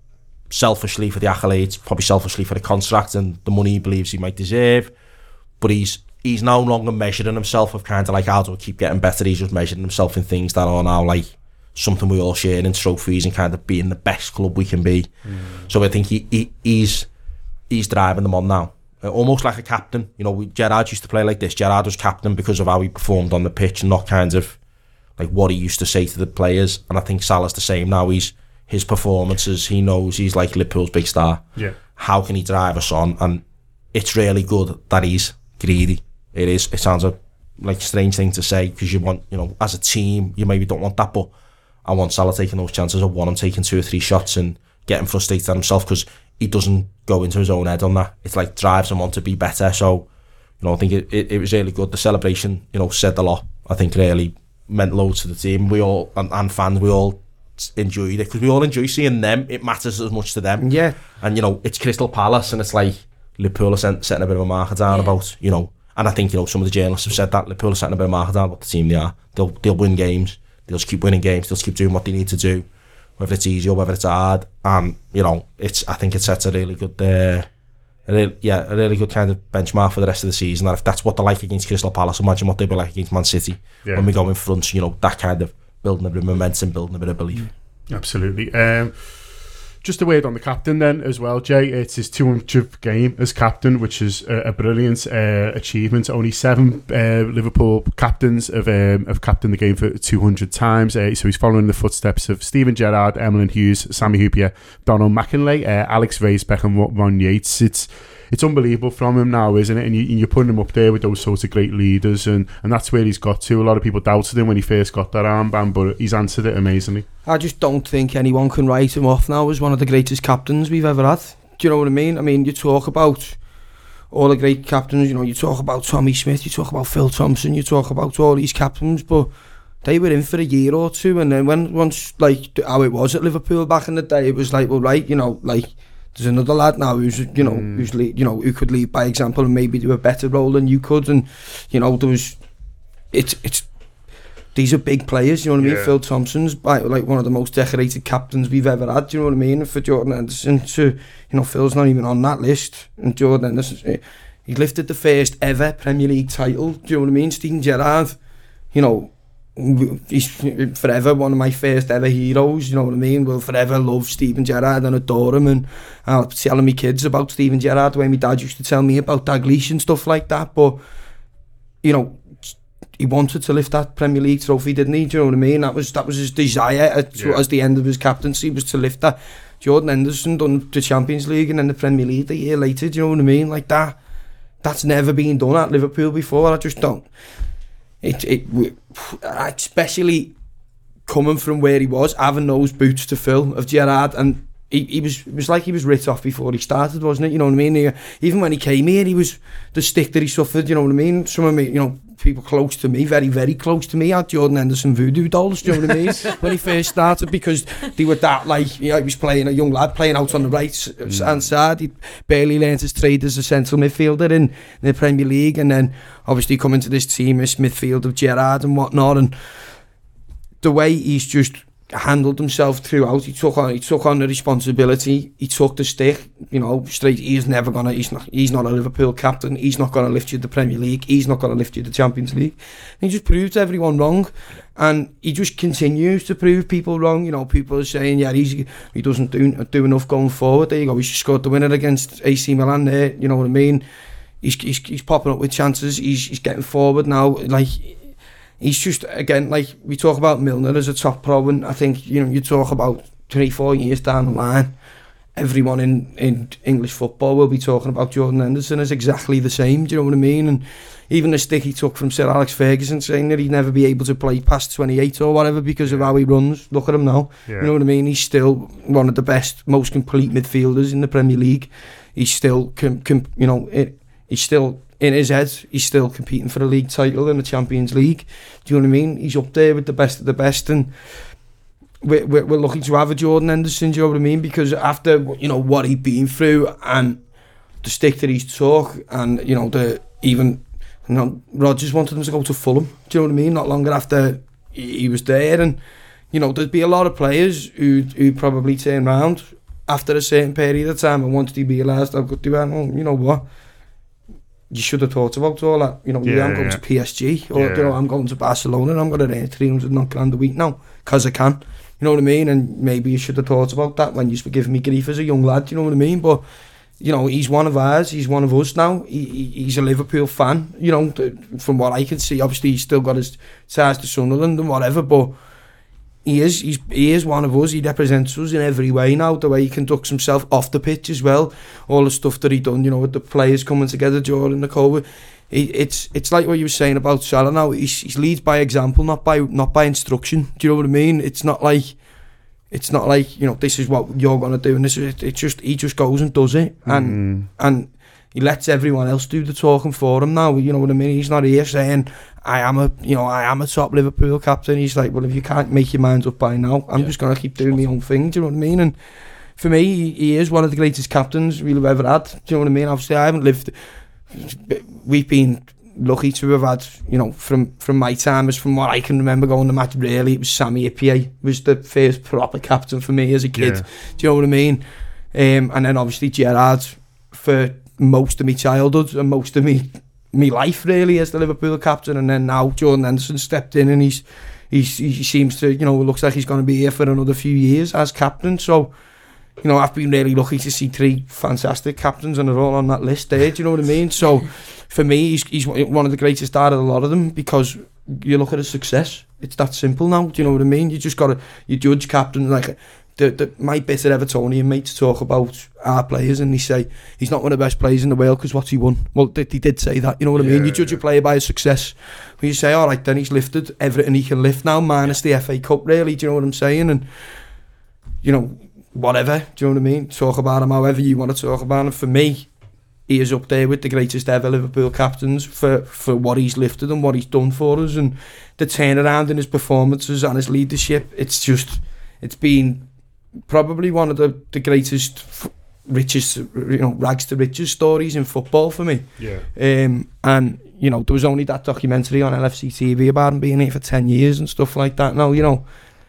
selfishly for the accolades, probably selfishly for the contract and the money he believes he might deserve, but he's he's no longer measuring himself of kind of like, how do I keep getting better? He's just measuring himself in things that are now like something we all share in trophies and kind of being the best club we can be. Mm. So I think he, he he's he's driving them on now, uh, almost like a captain. You know, we, Gerrard used to play like this. Gerrard was captain because of how he performed on the pitch and not kind of like what he used to say to the players. And I think Salah's the same now. He's his performances, he knows he's like Liverpool's big star. Yeah. How can he drive us on? And it's really good that he's greedy. It is. It sounds a, like a strange thing to say because you want, you know, as a team, you maybe don't want that, but I want Salah taking those chances. I want him taking two or three shots and getting frustrated at himself because he doesn't go into his own head on that. It's like drives him on to be better. So, you know, I think it, it, it was really good. The celebration, you know, said a lot. I think really meant loads to the team. We all, and, and fans, we all enjoyed it because we all enjoy seeing them. It matters as much to them. Yeah. And, you know, it's Crystal Palace and it's like Liverpool are setting a bit of a marker down yeah. about, you know, and I think, you know, some of the journalists have said that Liverpool are setting a bit of a marker down about the team they are. They'll, they'll win games. They'll just keep winning games. They'll just keep doing what they need to do, whether it's easy or whether it's hard. And, you know, it's I think it sets a really good, uh, a really, yeah, a really good kind of benchmark for the rest of the season. That if that's what they're like against Crystal Palace, imagine what they'll be like against Man City yeah. when we go in front. You know, that kind of building a bit of momentum, building a bit of belief. Absolutely. Um, just a word on the captain then as well, Jay. It's his two hundredth game as captain, which is a, a brilliant uh, achievement. Only seven uh, Liverpool captains have, um, have captained the game for two hundred times. Uh, so he's following the footsteps of Steven Gerrard, Emlyn Hughes, Sammy Hupia, Donald McInlay, uh, Alex Weisbeck and Ron Yates. It's it's unbelievable from him now, isn't it? And, you, and you're putting him up there with those sorts of great leaders, and, and that's where he's got to. A lot of people doubted him when he first got that armband, but he's answered it amazingly. I just don't think anyone can write him off now as one of the greatest captains we've ever had. Do you know what I mean? I mean, you talk about all the great captains, you know, you talk about Tommy Smith, you talk about Phil Thompson, you talk about all these captains, but they were in for a year or two, and then when once, like, how it was at Liverpool back in the day, it was like, well, right, you know, like, there's another lad now who's, you know, mm. who's, you know, who could lead by example and maybe do a better role than you could, and, you know, there was, it's, it's, these are big players, you know what I mean? Yeah. Phil Thompson's like one of the most decorated captains we've ever had, do you know what I mean? For Jordan Henderson to, you know, Phil's not even on that list, and Jordan Henderson, he lifted the first ever Premier League title, do you know what I mean? Steven Gerrard, you know, he's forever one of my first ever heroes, you know what I mean? Will forever love Steven Gerrard and adore him, and I'll be telling my kids about Steven Gerrard the way my dad used to tell me about Dalglish and stuff like that, but, you know, he wanted to lift that Premier League trophy, didn't he? Do you know what I mean? That was that was his desire at, yeah. as the end of his captaincy, was to lift that. Jordan Henderson done the Champions League and then the Premier League a year later, do you know what I mean? Like that, that's never been done at Liverpool before. I just don't. It, it, especially coming from where he was, having those boots to fill of Gerrard, and he, he was it was like he was writ off before he started, wasn't it? You know what I mean? He, even when he came here, he was the stick that he suffered. You know what I mean? Some of me, you know, people close to me, very very close to me, had Jordan Henderson voodoo dolls. Do you know what I mean? When he first started, because they were that like, you know, he was playing a young lad playing out on the right mm. hand side. He barely learned his trade as a central midfielder in, in the Premier League, and then obviously coming to this team as midfield of Gerrard and whatnot, and the way he's just handled himself throughout, he took on he took on the responsibility, he took the stick, you know, straight. He's never gonna he's not he's not a Liverpool captain, he's not gonna lift you the Premier League, he's not gonna lift you the Champions League. And he just proved everyone wrong, and he just continues to prove people wrong. You know, people are saying, yeah, he's he doesn't do do enough going forward. There you go, he just scored the winner against A C Milan there, you know what I mean? He's he's, he's popping up with chances, he's he's getting forward now, like. He's just, again, like we talk about Milner as a top pro, and I think, you know, you talk about three, four years down the line, everyone in, in English football will be talking about Jordan Henderson as exactly the same, do you know what I mean? And even the stick he took from Sir Alex Ferguson saying that he'd never be able to play past twenty-eight or whatever because of how he runs. Look at him now, yeah. You know what I mean? He's still one of the best, most complete midfielders in the Premier League. He's still, com, com, you know, it, he's still... in his head, he's still competing for a league title in the Champions League. Do you know what I mean? He's up there with the best of the best, and we're, we're, we're lucky to have a Jordan Henderson, do you know what I mean? Because after, you know, what he'd been through and the stick that he's took, and, you know, the even, you know, Rodgers wanted him to go to Fulham, do you know what I mean? Not longer after he, he was there, and, you know, there'd be a lot of players who who probably turn round after a certain period of time and once they realised how good they were, well, you know what? You should have thought about all that. You know, yeah, yeah I'm going yeah. to P S G, or yeah. you know, I'm going to Barcelona, and I'm going to earn three hundred grand a week now because I can. You know what I mean? And maybe you should have thought about that when you were giving me grief as a young lad. You know what I mean? But you know, he's one of ours. He's one of us now. He, he, he's a Liverpool fan. You know, from what I can see, obviously he's still got his ties to Sunderland and whatever, but. He is, he's, he is one of us. He represents us in every way now. The way he conducts himself off the pitch as well. All the stuff that he done, you know, with the players coming together during the COVID. He, it's it's like what you were saying about Salah now. He, he leads by example, not by not by instruction. Do you know what I mean? It's not like it's not like, you know, this is what you're gonna do, and this is it. It's just he just goes and does it, and mm. and he lets everyone else do the talking for him now. You know what I mean? He's not here saying, I am a, you know, I am a top Liverpool captain. He's like, well, if you can't make your mind up by now, I'm yeah. just going to keep doing my own thing. Do you know what I mean? And for me, he, he is one of the greatest captains we've ever had. Do you know what I mean? Obviously, I haven't lived. We've been lucky to have had, you know, from from my time, as from what I can remember going to match. Really, it was Sammy Hyypiä was the first proper captain for me as a kid. Yeah. Do you know what I mean? Um, and then obviously Gerrard for most of my childhood and most of me. me life really as the Liverpool captain, and then now Jordan Henderson stepped in, and he's, he's he seems to, you know, it looks like he's going to be here for another few years as captain. So, you know, I've been really lucky to see three fantastic captains, and they're all on that list there. Do you know what I mean? So, for me, he's he's one of the greatest out of a lot of them, because you look at his success. It's that simple now. Do you know what I mean? You just got to you judge captain like. The, the, my bitter Evertonian mates talk about our players, and they say he's not one of the best players in the world because what's he won? Well, they, they did say that, you know what yeah, I mean? You judge yeah. a player by his success. When you say, all right, then he's lifted everything he can lift now, minus the F A Cup, really. Do you know what I'm saying? And, you know, whatever, do you know what I mean? Talk about him however you want to talk about him. For me, he is up there with the greatest ever Liverpool captains for, for what he's lifted and what he's done for us, and the turnaround in his performances and his leadership. It's just, it's been probably one of the, the greatest, richest, you know, rags to riches stories in football for me. Yeah. Um, and, you know, there was only that documentary on L F C T V about him being here for ten years and stuff like that. Now, you know,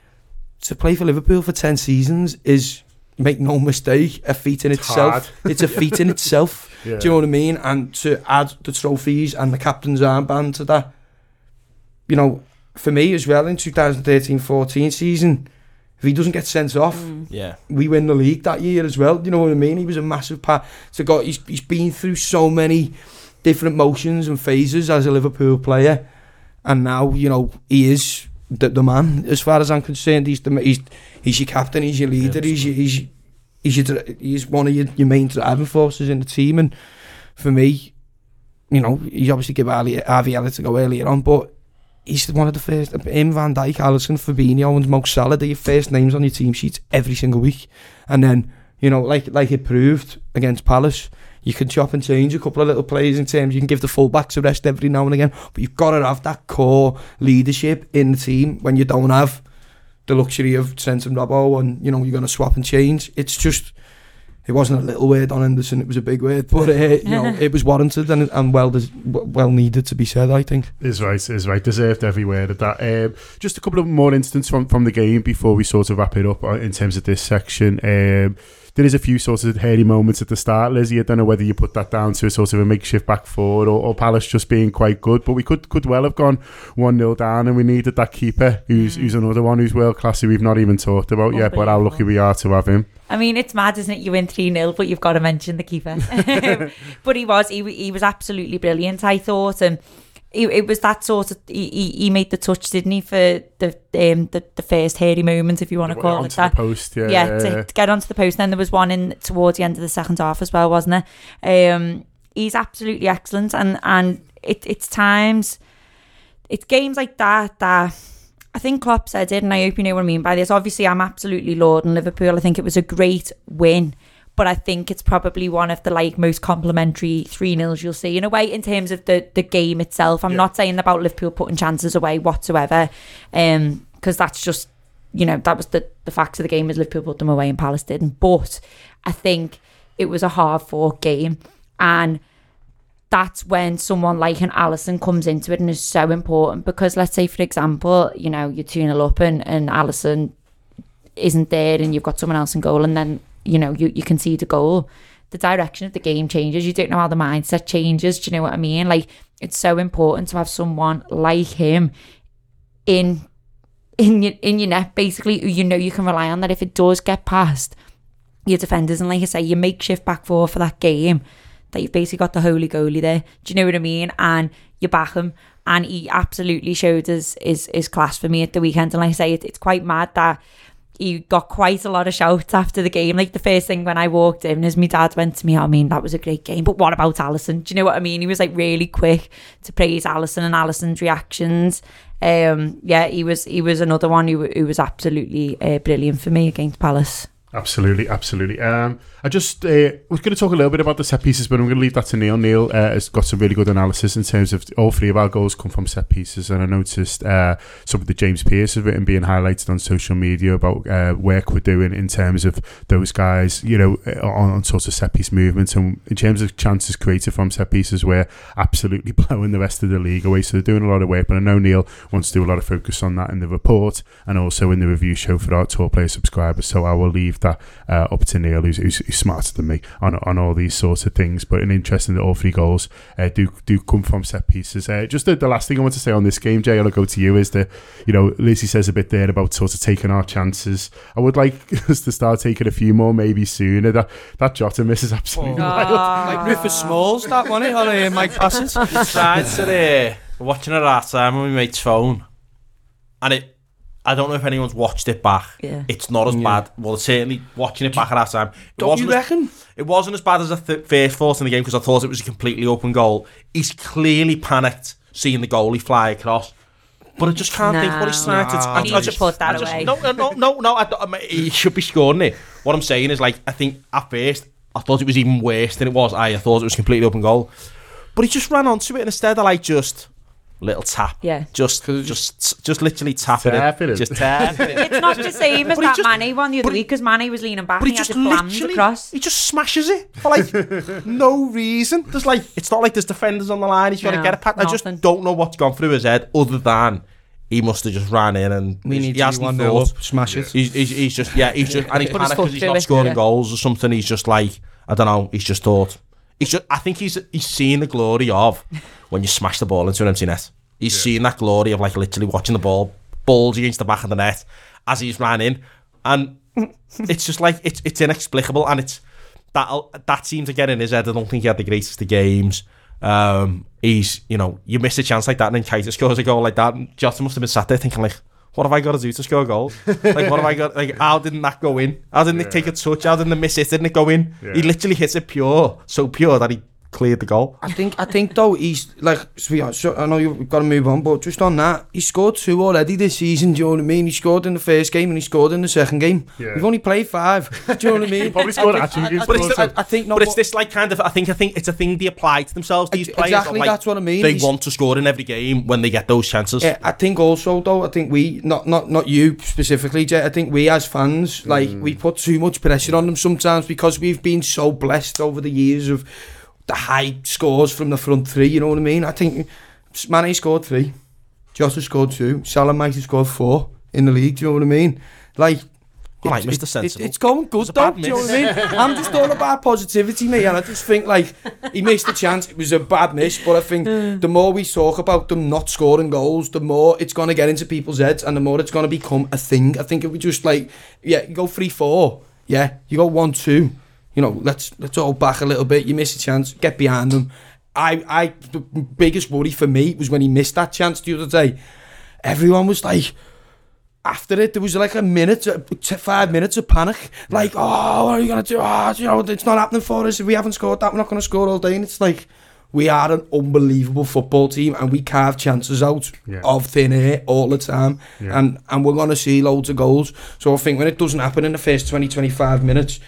to play for Liverpool for ten seasons is, make no mistake, a feat in it's itself. Hard. It's a feat in itself. Yeah. Do you know what I mean? And to add the trophies and the captain's armband to that, you know, for me as well, in two thousand thirteen fourteen season, if he doesn't get sent off, mm. yeah, we win the league that year as well. You know what I mean? He was a massive part. So God, he's he's been through so many different motions and phases as a Liverpool player, and now, you know, he is the, the man. As far as I'm concerned, he's the he's he's your captain, he's your leader, yeah, he's your, he's he's your, he's one of your, your main driving forces in the team, and for me, you know, he obviously gave Harvey Elliott to go earlier on, but he's one of the first. Him, Van Dijk, Alisson, Fabinho, and Mo Salah. They're your first names on your team sheets every single week, and then you know, like like it proved against Palace, you can chop and change a couple of little plays in terms. You can give the full-backs a rest every now and again, but you've got to have that core leadership in the team when you don't have the luxury of Trent and Robbo, and you know you're going to swap and change. It's just, it wasn't a little word on Henderson; it was a big word, but uh, you know it was warranted and, and well des- well needed to be said. I think is right, is right, deserved every word of that. Um, just a couple of more instances from from the game before we sort of wrap it up in terms of this section. Um, There is a few sort of hairy moments at the start, Lizzie. I don't know whether you put that down to a sort of a makeshift back forward or, or Palace just being quite good, but we could could well have gone one nil down, and we needed that keeper who's mm. who's another one who's world class who we've not even talked about yet, but how lucky we are to have him. I mean, it's mad, isn't it? You win three nil, but you've got to mention the keeper. But he was he, he was absolutely brilliant, I thought, and It, it was that sort of he, he made the touch, didn't he, for the um the, the first hairy moment, if you want to call it that. The post, yeah, yeah, yeah, to, yeah. to get onto the post. Then there was one in towards the end of the second half as well, wasn't there? Um, he's absolutely excellent, and and it it's times, it's games like that that I think Klopp said it, and I hope you know what I mean by this. Obviously, I'm absolutely lauding Liverpool. I think it was a great win. But I think it's probably one of the like most complimentary three nils you'll see in a way in terms of the, the game itself. I'm yeah. not saying about Liverpool putting chances away whatsoever, um, because that's just, you know, that was the, the facts of the game, as Liverpool put them away and Palace didn't. But I think it was a hard-fought game, and that's when someone like an Alisson comes into it and is so important, because let's say, for example, you know, you're two nil up and, and Alisson isn't there and you've got someone else in goal, and then you know, you, you concede a goal, the direction of the game changes. You don't know how the mindset changes. Do you know what I mean? Like, it's so important to have someone like him in in your, in your net, basically, who you know you can rely on, that if it does get past your defenders, and like I say, your makeshift back four for that game, that you've basically got the holy goalie there. Do you know what I mean? And you back him. And he absolutely showed his, his, his class for me at the weekend. And like I say, it, it's quite mad that he got quite a lot of shouts after the game. Like, the first thing when I walked in is my dad went to me, I mean, that was a great game, but what about Alisson? Do you know what I mean? He was like really quick to praise Alisson and Alisson's reactions. Um, yeah, he was he was another one who, who was absolutely uh, brilliant for me against Palace. Absolutely, absolutely. Um, I just uh, we're going to talk a little bit about the set pieces, but I'm going to leave that to Neil. Neil uh, has got some really good analysis in terms of all three of our goals come from set pieces, and I noticed uh, some of the James Pearce have written being highlighted on social media about uh, work we're doing in terms of those guys, you know, on, on sort of set piece movements, and in terms of chances created from set pieces, we're absolutely blowing the rest of the league away. So they're doing a lot of work, but I know Neil wants to do a lot of focus on that in the report and also in the review show for our Tour Player subscribers. So I will leave that uh, up to Neil, who's, who's, who's smarter than me on on all these sorts of things. But an interesting that all three goals uh, do do come from set pieces. Uh, just the, the last thing I want to say on this game, Jay, I'll go to you, is that, you know, Lizzie says a bit there about sort of taking our chances. I would like us to start taking a few more, maybe sooner. That that Jota miss is absolutely oh. wild. Like Rufus Smalls, that one, on uh, Mike Passage. Tried to uh, watching it at time on my mate's phone, and it. I don't know if anyone's watched it back. Yeah. It's not as yeah. bad. Well, certainly watching it back at that time. It don't wasn't you as, reckon? It wasn't as bad as I th- first thought in the game, because I thought it was a completely open goal. He's clearly panicked seeing the goalie fly across. But I just can't no. think what he's trying to... No. I, He I needs just, to put that I just, away. No, no, no, no. I, I mean, he should be scoring it. What I'm saying is, like, I think at first, I thought it was even worse than it was. I, I thought it was a completely open goal. But he just ran onto it, and instead of, like, just... little tap, yeah, just, just, just literally tapping tap it, it, just tap it. It's not the same as But he that just- Mane one the other but he- week, because Mane was leaning back But and he he had just it blammed literally, across. he just smashes it for like no reason. There's like, it's not like there's defenders on the line. He's trying No, to get it past. I just nothing. don't know what's gone through his head, other than he must have just ran in and We he's- need he to hasn't be one nil thought. up, smash it. He's, he's, he's just, yeah, he's just, and he's Put his panicked foot because he's through not it, scoring yeah. goals or something. He's just like, I don't know. He's just thought. He's just, I think he's he's seen the glory of when you smash the ball into an empty net. He's yeah. seen that glory of like literally watching the ball bulge against the back of the net as he's ran in, and it's just like it's it's inexplicable, and it's that that seemed to get in his head. I don't think he had the greatest of games. Um, he's you know you miss a chance like that, and then Keita scores a goal like that, and Jota must have been sat there thinking like, what have I got to do to score a goal? Like, what have I got? Like, how didn't that go in? How didn't Yeah. it take a touch? How didn't the miss it? Didn't it go in? Yeah. He literally hits it pure, so pure that he cleared the goal. I think I think though he's like so we are- so I know you've got to move on, but just on that, he scored two already this season. Do you know what I mean? He scored in the first game and he scored in the second game. Yeah. We've only played five. Do you know what I mean? Probably scored actually against But it's Porto. I, I think no, But it's this like kind of, I think, I think it's a thing they apply to themselves. These players, exactly are, like, that's what I mean. they He's- want to score in every game when they get those chances. Yeah, I think also though, I think we not not not you specifically, Jay, I think we as fans, like we put too much pressure on them sometimes because we've been so blessed over the years of the high scores from the front three. You know what I mean? I think Mane scored three, Jota scored two, Salah might have scored four in the league. Do you know what I mean? Like. All right, It's- Mister it's- Sensible. It's going good It's a though, bad do you know what miss. I mean? I'm just all about positivity, mate, and I just think like he missed a chance. It was a bad miss, but I think the more we talk about them not scoring goals, the more it's going to get into people's heads, and the more it's going to become a thing. I think if we just like, yeah, you go three four, yeah, you go one two, you know, let's let's all back a little bit. You miss a chance, get behind them. I, I, the biggest worry for me was when he missed that chance the other day. Everyone was like. After it, there was like a minute, uh, t- five minutes of panic. Like, oh, what are you going to do? Oh, you know, it's not happening for us. If we haven't scored that, we're not going to score all day. And it's like, we are an unbelievable football team and we carve chances out Yeah. of thin air all the time. Yeah. And and we're going to see loads of goals. So I think when it doesn't happen in the first twenty, twenty-five minutes,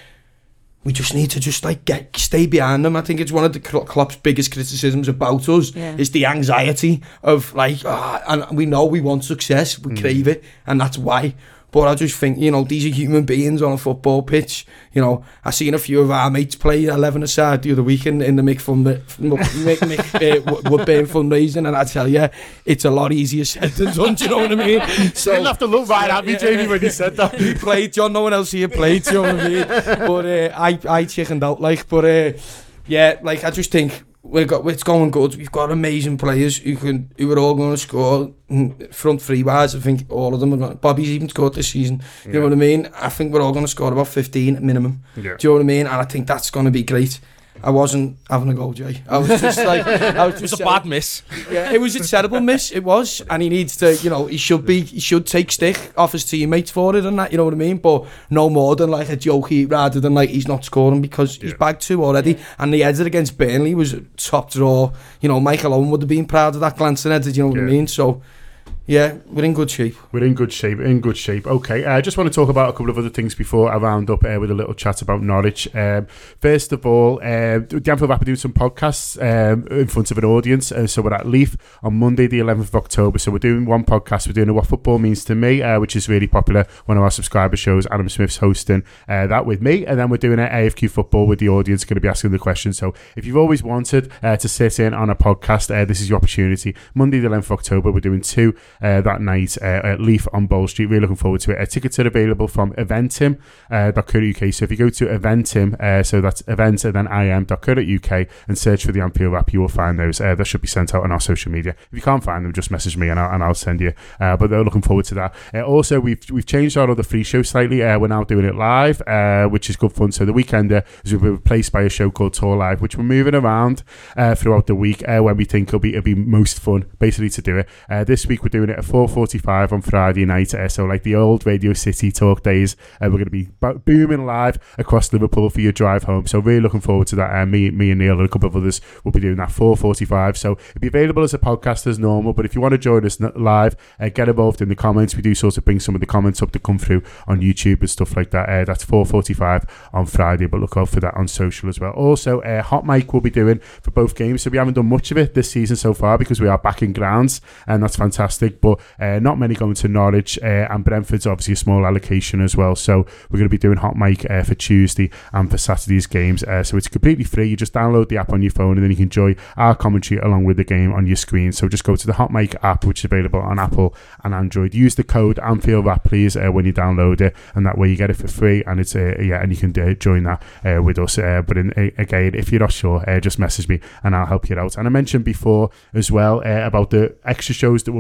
we just need to just like get stay behind them. I think it's one of the Kl- Klopp's biggest criticisms about us Yeah. is the anxiety of like, ah, and we know we want success, we crave it, and that's why. But I just think, you know, these are human beings on a football pitch. You know, I seen a few of our mates play eleven aside the other weekend in the Mick Fund, Mick, Mick uh, Woodburn fundraising, and I tell you, it's a lot easier said than done. Do you know what I mean? So You didn't have to look right at me, Jamie, when you said that. he played, John. No one else here played. Do you know what I mean? But uh, I, I chickened out, like. But uh, yeah, like I just think we got it's going good. We've got amazing players who can, who are all going to score. Front three wise, I think all of them are going. Bobby's even scored this season. You know what I mean? I think we're all going to score about fifteen minimum. Yeah. Do you know what I mean? And I think that's going to be great. I wasn't having a go, Jay. I was just like, I was It was just a bad miss. yeah, it was a terrible miss. It was, and he needs to, you know, he should be, he should take stick off his teammates for it and that. You know what I mean? But no more than like a jokey, rather than like he's not scoring because he's Yeah. bagged two already. And the header against Burnley was a top draw. You know, Michael Owen would have been proud of that glancing header. Do you know what Yeah. I mean? So. Yeah, we're in good shape. We're in good shape, in good shape. Okay, I uh, just want to talk about a couple of other things before I round up uh, with a little chat about Norwich. Um, first of all, uh, the Anfield Wrap are doing some podcasts um, in front of an audience. Uh, so we're at Leaf on Monday, the eleventh of October. So we're doing one podcast. We're doing What Football Means to Me, uh, which is really popular. One of our subscriber shows, Adam Smith's hosting uh, that with me. And then we're doing an A F Q Football with the audience, going to be asking the questions. So if you've always wanted uh, to sit in on a podcast, uh, this is your opportunity. Monday, the eleventh of October, we're doing two uh, that night uh, at Leaf on Bowl Street. Really looking forward to it. Uh, tickets are available from eventim dot co dot U K. So if you go to Eventim, uh, so that's event and then im dot co dot U K and search for the Anfield Wrap, you will find those. Uh, that should be sent out on our social media. If you can't find them, just message me and I'll, and I'll send you. Uh, but they're looking forward to that. Uh, also, we've we've changed our other free show slightly. Uh, we're now doing it live, uh, which is good fun. So the Weekender is replaced by a show called Tour Live, which we're moving around uh, throughout the week uh, when we think it'll be it'll be most fun, basically, to do it. Uh, this week we're doing it at four forty-five on Friday night, uh, so like the old Radio City talk days. Uh, we're going to be bo- booming live across Liverpool for your drive home, so really looking forward to that. Uh, me, me and Neil and a couple of others will be doing that four forty-five, so it'll be available as a podcast as normal, but if you want to join us live, uh, get involved in the comments. We do sort of bring some of the comments up to come through on YouTube and stuff like that. Uh, that's four forty-five on Friday, but look out for that on social as well. Also, uh, Hot Mic will be doing for both games, so we haven't done much of it this season so far because we are back in grounds, and that's fantastic, but uh, not many going to Norwich, uh, and Brentford's obviously a small allocation as well, so we're going to be doing Hot Mic uh, for Tuesday and for Saturday's games, uh, so it's completely free. You just download the app on your phone and then you can enjoy our commentary along with the game on your screen. So just go to the Hot Mic app, which is available on Apple and Android. Use the code Anfield Wrap, please, uh, when you download it, and that way you get it for free, and it's uh, yeah, and you can uh, join that uh, with us. Uh, but in, uh, again, if you're not sure, uh, just message me and I'll help you out. And I mentioned before as well uh, about the extra shows that we'll be doing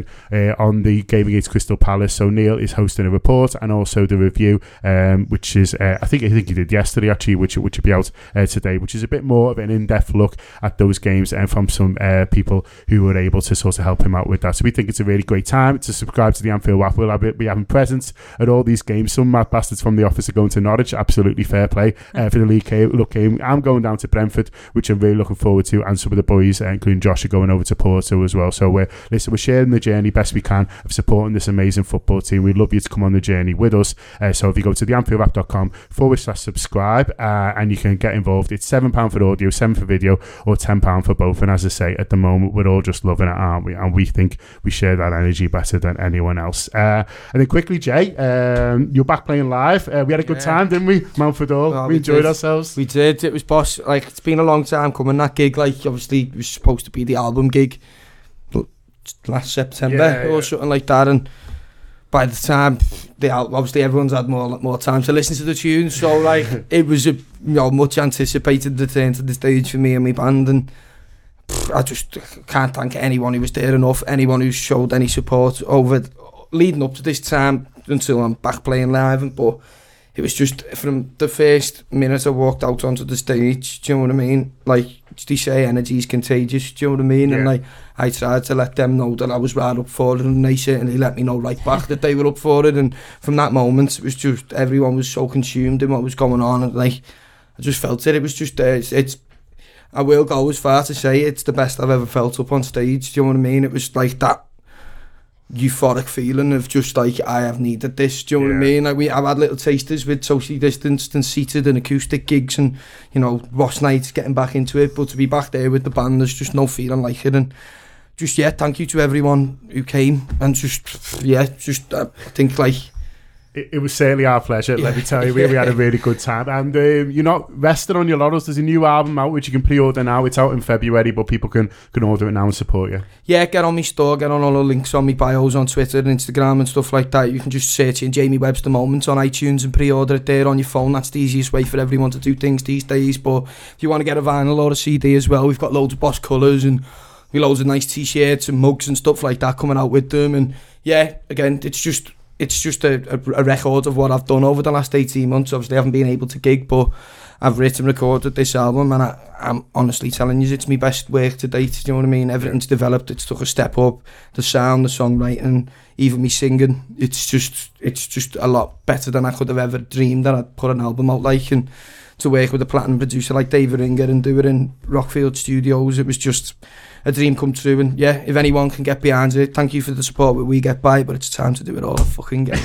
uh, on the game against Crystal Palace. So Neil is hosting a report and also the review, um, which is uh, I think I think he did yesterday actually, which which will be out uh, today, which is a bit more of an in-depth look at those games and from some uh, people who were able to sort of help him out with that. So we think it's a really great time to subscribe to the Anfield Wrap. We'll have, be having presents at all these games. Some mad bastards from the office are going to Norwich. Absolutely fair play uh, for the league game. Look, game. I'm going down to Brentford, which I'm really looking forward to, and some of the boys, uh, including Josh, are going over to Porto as well. So uh, listen, we're sharing the journey best we can of supporting this amazing football team. We'd love you to come on the journey with us. Uh, so if you go to the anfield wrap dot com forward slash subscribe, uh, and you can get involved. It's seven pounds for audio, seven for video, or ten pounds for both. And as I say, at the moment, we're all just loving it, aren't we? And we think we share that energy better than anyone else. Uh, and then quickly, Jay, um, you're back playing live. Uh, we had a good yeah. time, didn't we? Mountford Hall. Oh, we, we enjoyed did. ourselves. We did. It was boss. Like, it's been a long time coming, that gig. Like, obviously, it was supposed to be the album gig last September yeah, or yeah. something like that. And by the time, the al- obviously, everyone's had more more time to listen to the tunes. So, like, it was a you know much anticipated return to the stage for me and my band. And pff, I just can't thank anyone who was there enough, anyone who showed any support over leading up to this time until I'm back playing live. And but it was just from the first minute I walked out onto the stage, do you know what I mean? Like, they say energy is contagious, do you know what I mean? Yeah. And like, I tried to let them know that I was right up for it, and they certainly let me know right back that they were up for it. And from that moment, it was just, everyone was so consumed in what was going on, and like, I just felt it. It was just, uh, it's, it's, I will go as far to say it's the best I've ever felt up on stage, do you know what I mean? It was like that euphoric feeling of just like, I have needed this, do you know yeah. what I mean? Like, we I've had little tasters with socially distanced and seated and acoustic gigs and, you know, Ross nights, getting back into it, but to be back there with the band, there's just no feeling like it. And just, yeah, thank you to everyone who came, and just, yeah, just, uh, I think like, It, it was certainly our pleasure, yeah. let me tell you. We, we had a really good time. And um, you're not resting on your laurels. There's a new album out which you can pre-order now. It's out in February, but people can, can order it now and support you. Yeah, get on my store, get on all the links on my bios on Twitter and Instagram and stuff like that. You can just search in Jamie Webster Moments on iTunes and pre-order it there on your phone. That's the easiest way for everyone to do things these days. But if you want to get a vinyl or a C D as well, we've got loads of Boss colours and we loads of nice t-shirts and mugs and stuff like that coming out with them. And yeah, again, it's just... It's just a, a, a record of what I've done over the last eighteen months. Obviously, I haven't been able to gig, but I've written and recorded this album, and I, I'm honestly telling you, it's my best work to date. Do you know what I mean? Everything's developed. It's took a step up. The sound, the songwriting, even me singing. It's just, it's just a lot better than I could have ever dreamed that I'd put an album out like. And to work with a platinum producer like David Ringer and do it in Rockfield Studios, it was just a dream come true. And yeah, if anyone can get behind it, thank you for the support that we get by, but it's time to do it all fucking again.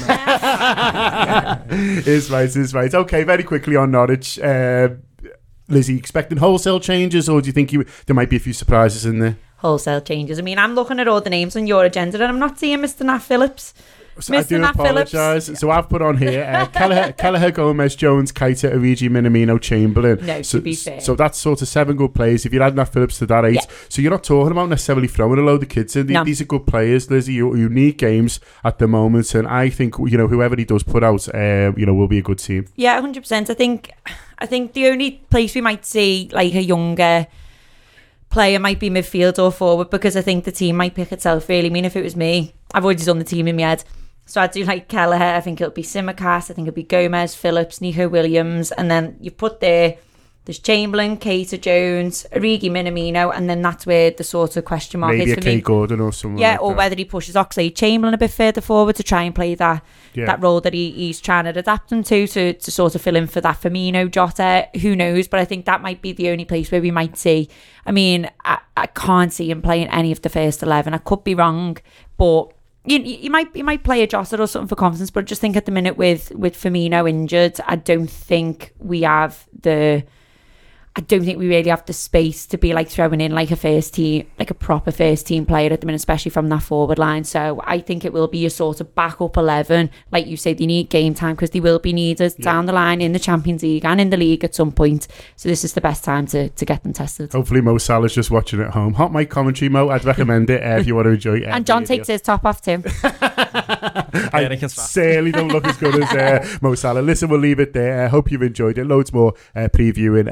It's right, it's right. Okay, very quickly on Norwich. Uh, Lizzie, expecting wholesale changes, or do you think you, there might be a few surprises in there? Wholesale changes. I mean, I'm looking at all the names on your agenda and I'm not seeing Mister Nat Phillips. So I do apologise. So I've put on here uh, Kelleher, Kelleher, Gomez, Jones, Keita, Origi, Minamino, Chamberlain. No, so, to be fair. So that's sort of seven good players. If you add Nat Phillips to that eight, yeah. So you're not talking about necessarily throwing a load of kids in. No. These are good players, Lizzie. You, you need games at the moment, and I think you know whoever he does put out, uh, you know, will be a good team. Yeah, one hundred percent. I think, I think the only place we might see like a younger player might be midfield or forward, because I think the team might pick itself really. I mean, if it was me, I've already done the team in my head. So I do like Kelleher. I think it'll be Simicast. I think it'll be Gomez, Phillips, Nico Williams. And then you put there, there's Chamberlain, Keita, Jones, Origi, Minamino. And then that's where the sort of question mark Maybe is for a Kay me. Gordon or someone Yeah, like or that. whether he pushes Oxlade-Chamberlain a bit further forward to try and play that yeah. that role that he, he's trying to adapt him to, to, to sort of fill in for that Firmino, Jota. Who knows? But I think that might be the only place where we might see. I mean, I, I can't see him playing any of the first eleven. I could be wrong, but... You, you might you might play a Jota or something for confidence, but I just think at the minute with, with Firmino injured, I don't think we have the... I don't think we really have the space to be like throwing in like a first team, like a proper first team player at the minute, especially from that forward line. So I think it will be a sort of backup eleven. Like you say, they need game time because they will be needed yeah. down the line in the Champions League and in the league at some point. So this is the best time to, to get them tested. Hopefully Mo Salah's just watching at home. Hot mic commentary, Mo. I'd recommend it uh, if you want to enjoy it. And John takes his top off too. I certainly don't look as good as uh, Mo Salah. Listen, we'll leave it there. I uh, hope you've enjoyed it. Loads more uh, previewing uh, that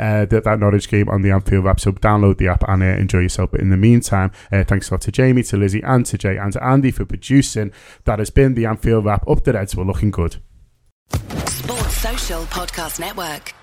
that Norwich game on the Anfield app, so download the app and uh, enjoy yourself. But in the meantime, uh, thanks a lot to Jamie, to Lizzie and to Jay and to Andy for producing. That has been the Anfield wrap. Up the Reds were looking good. Sports Social Podcast Network.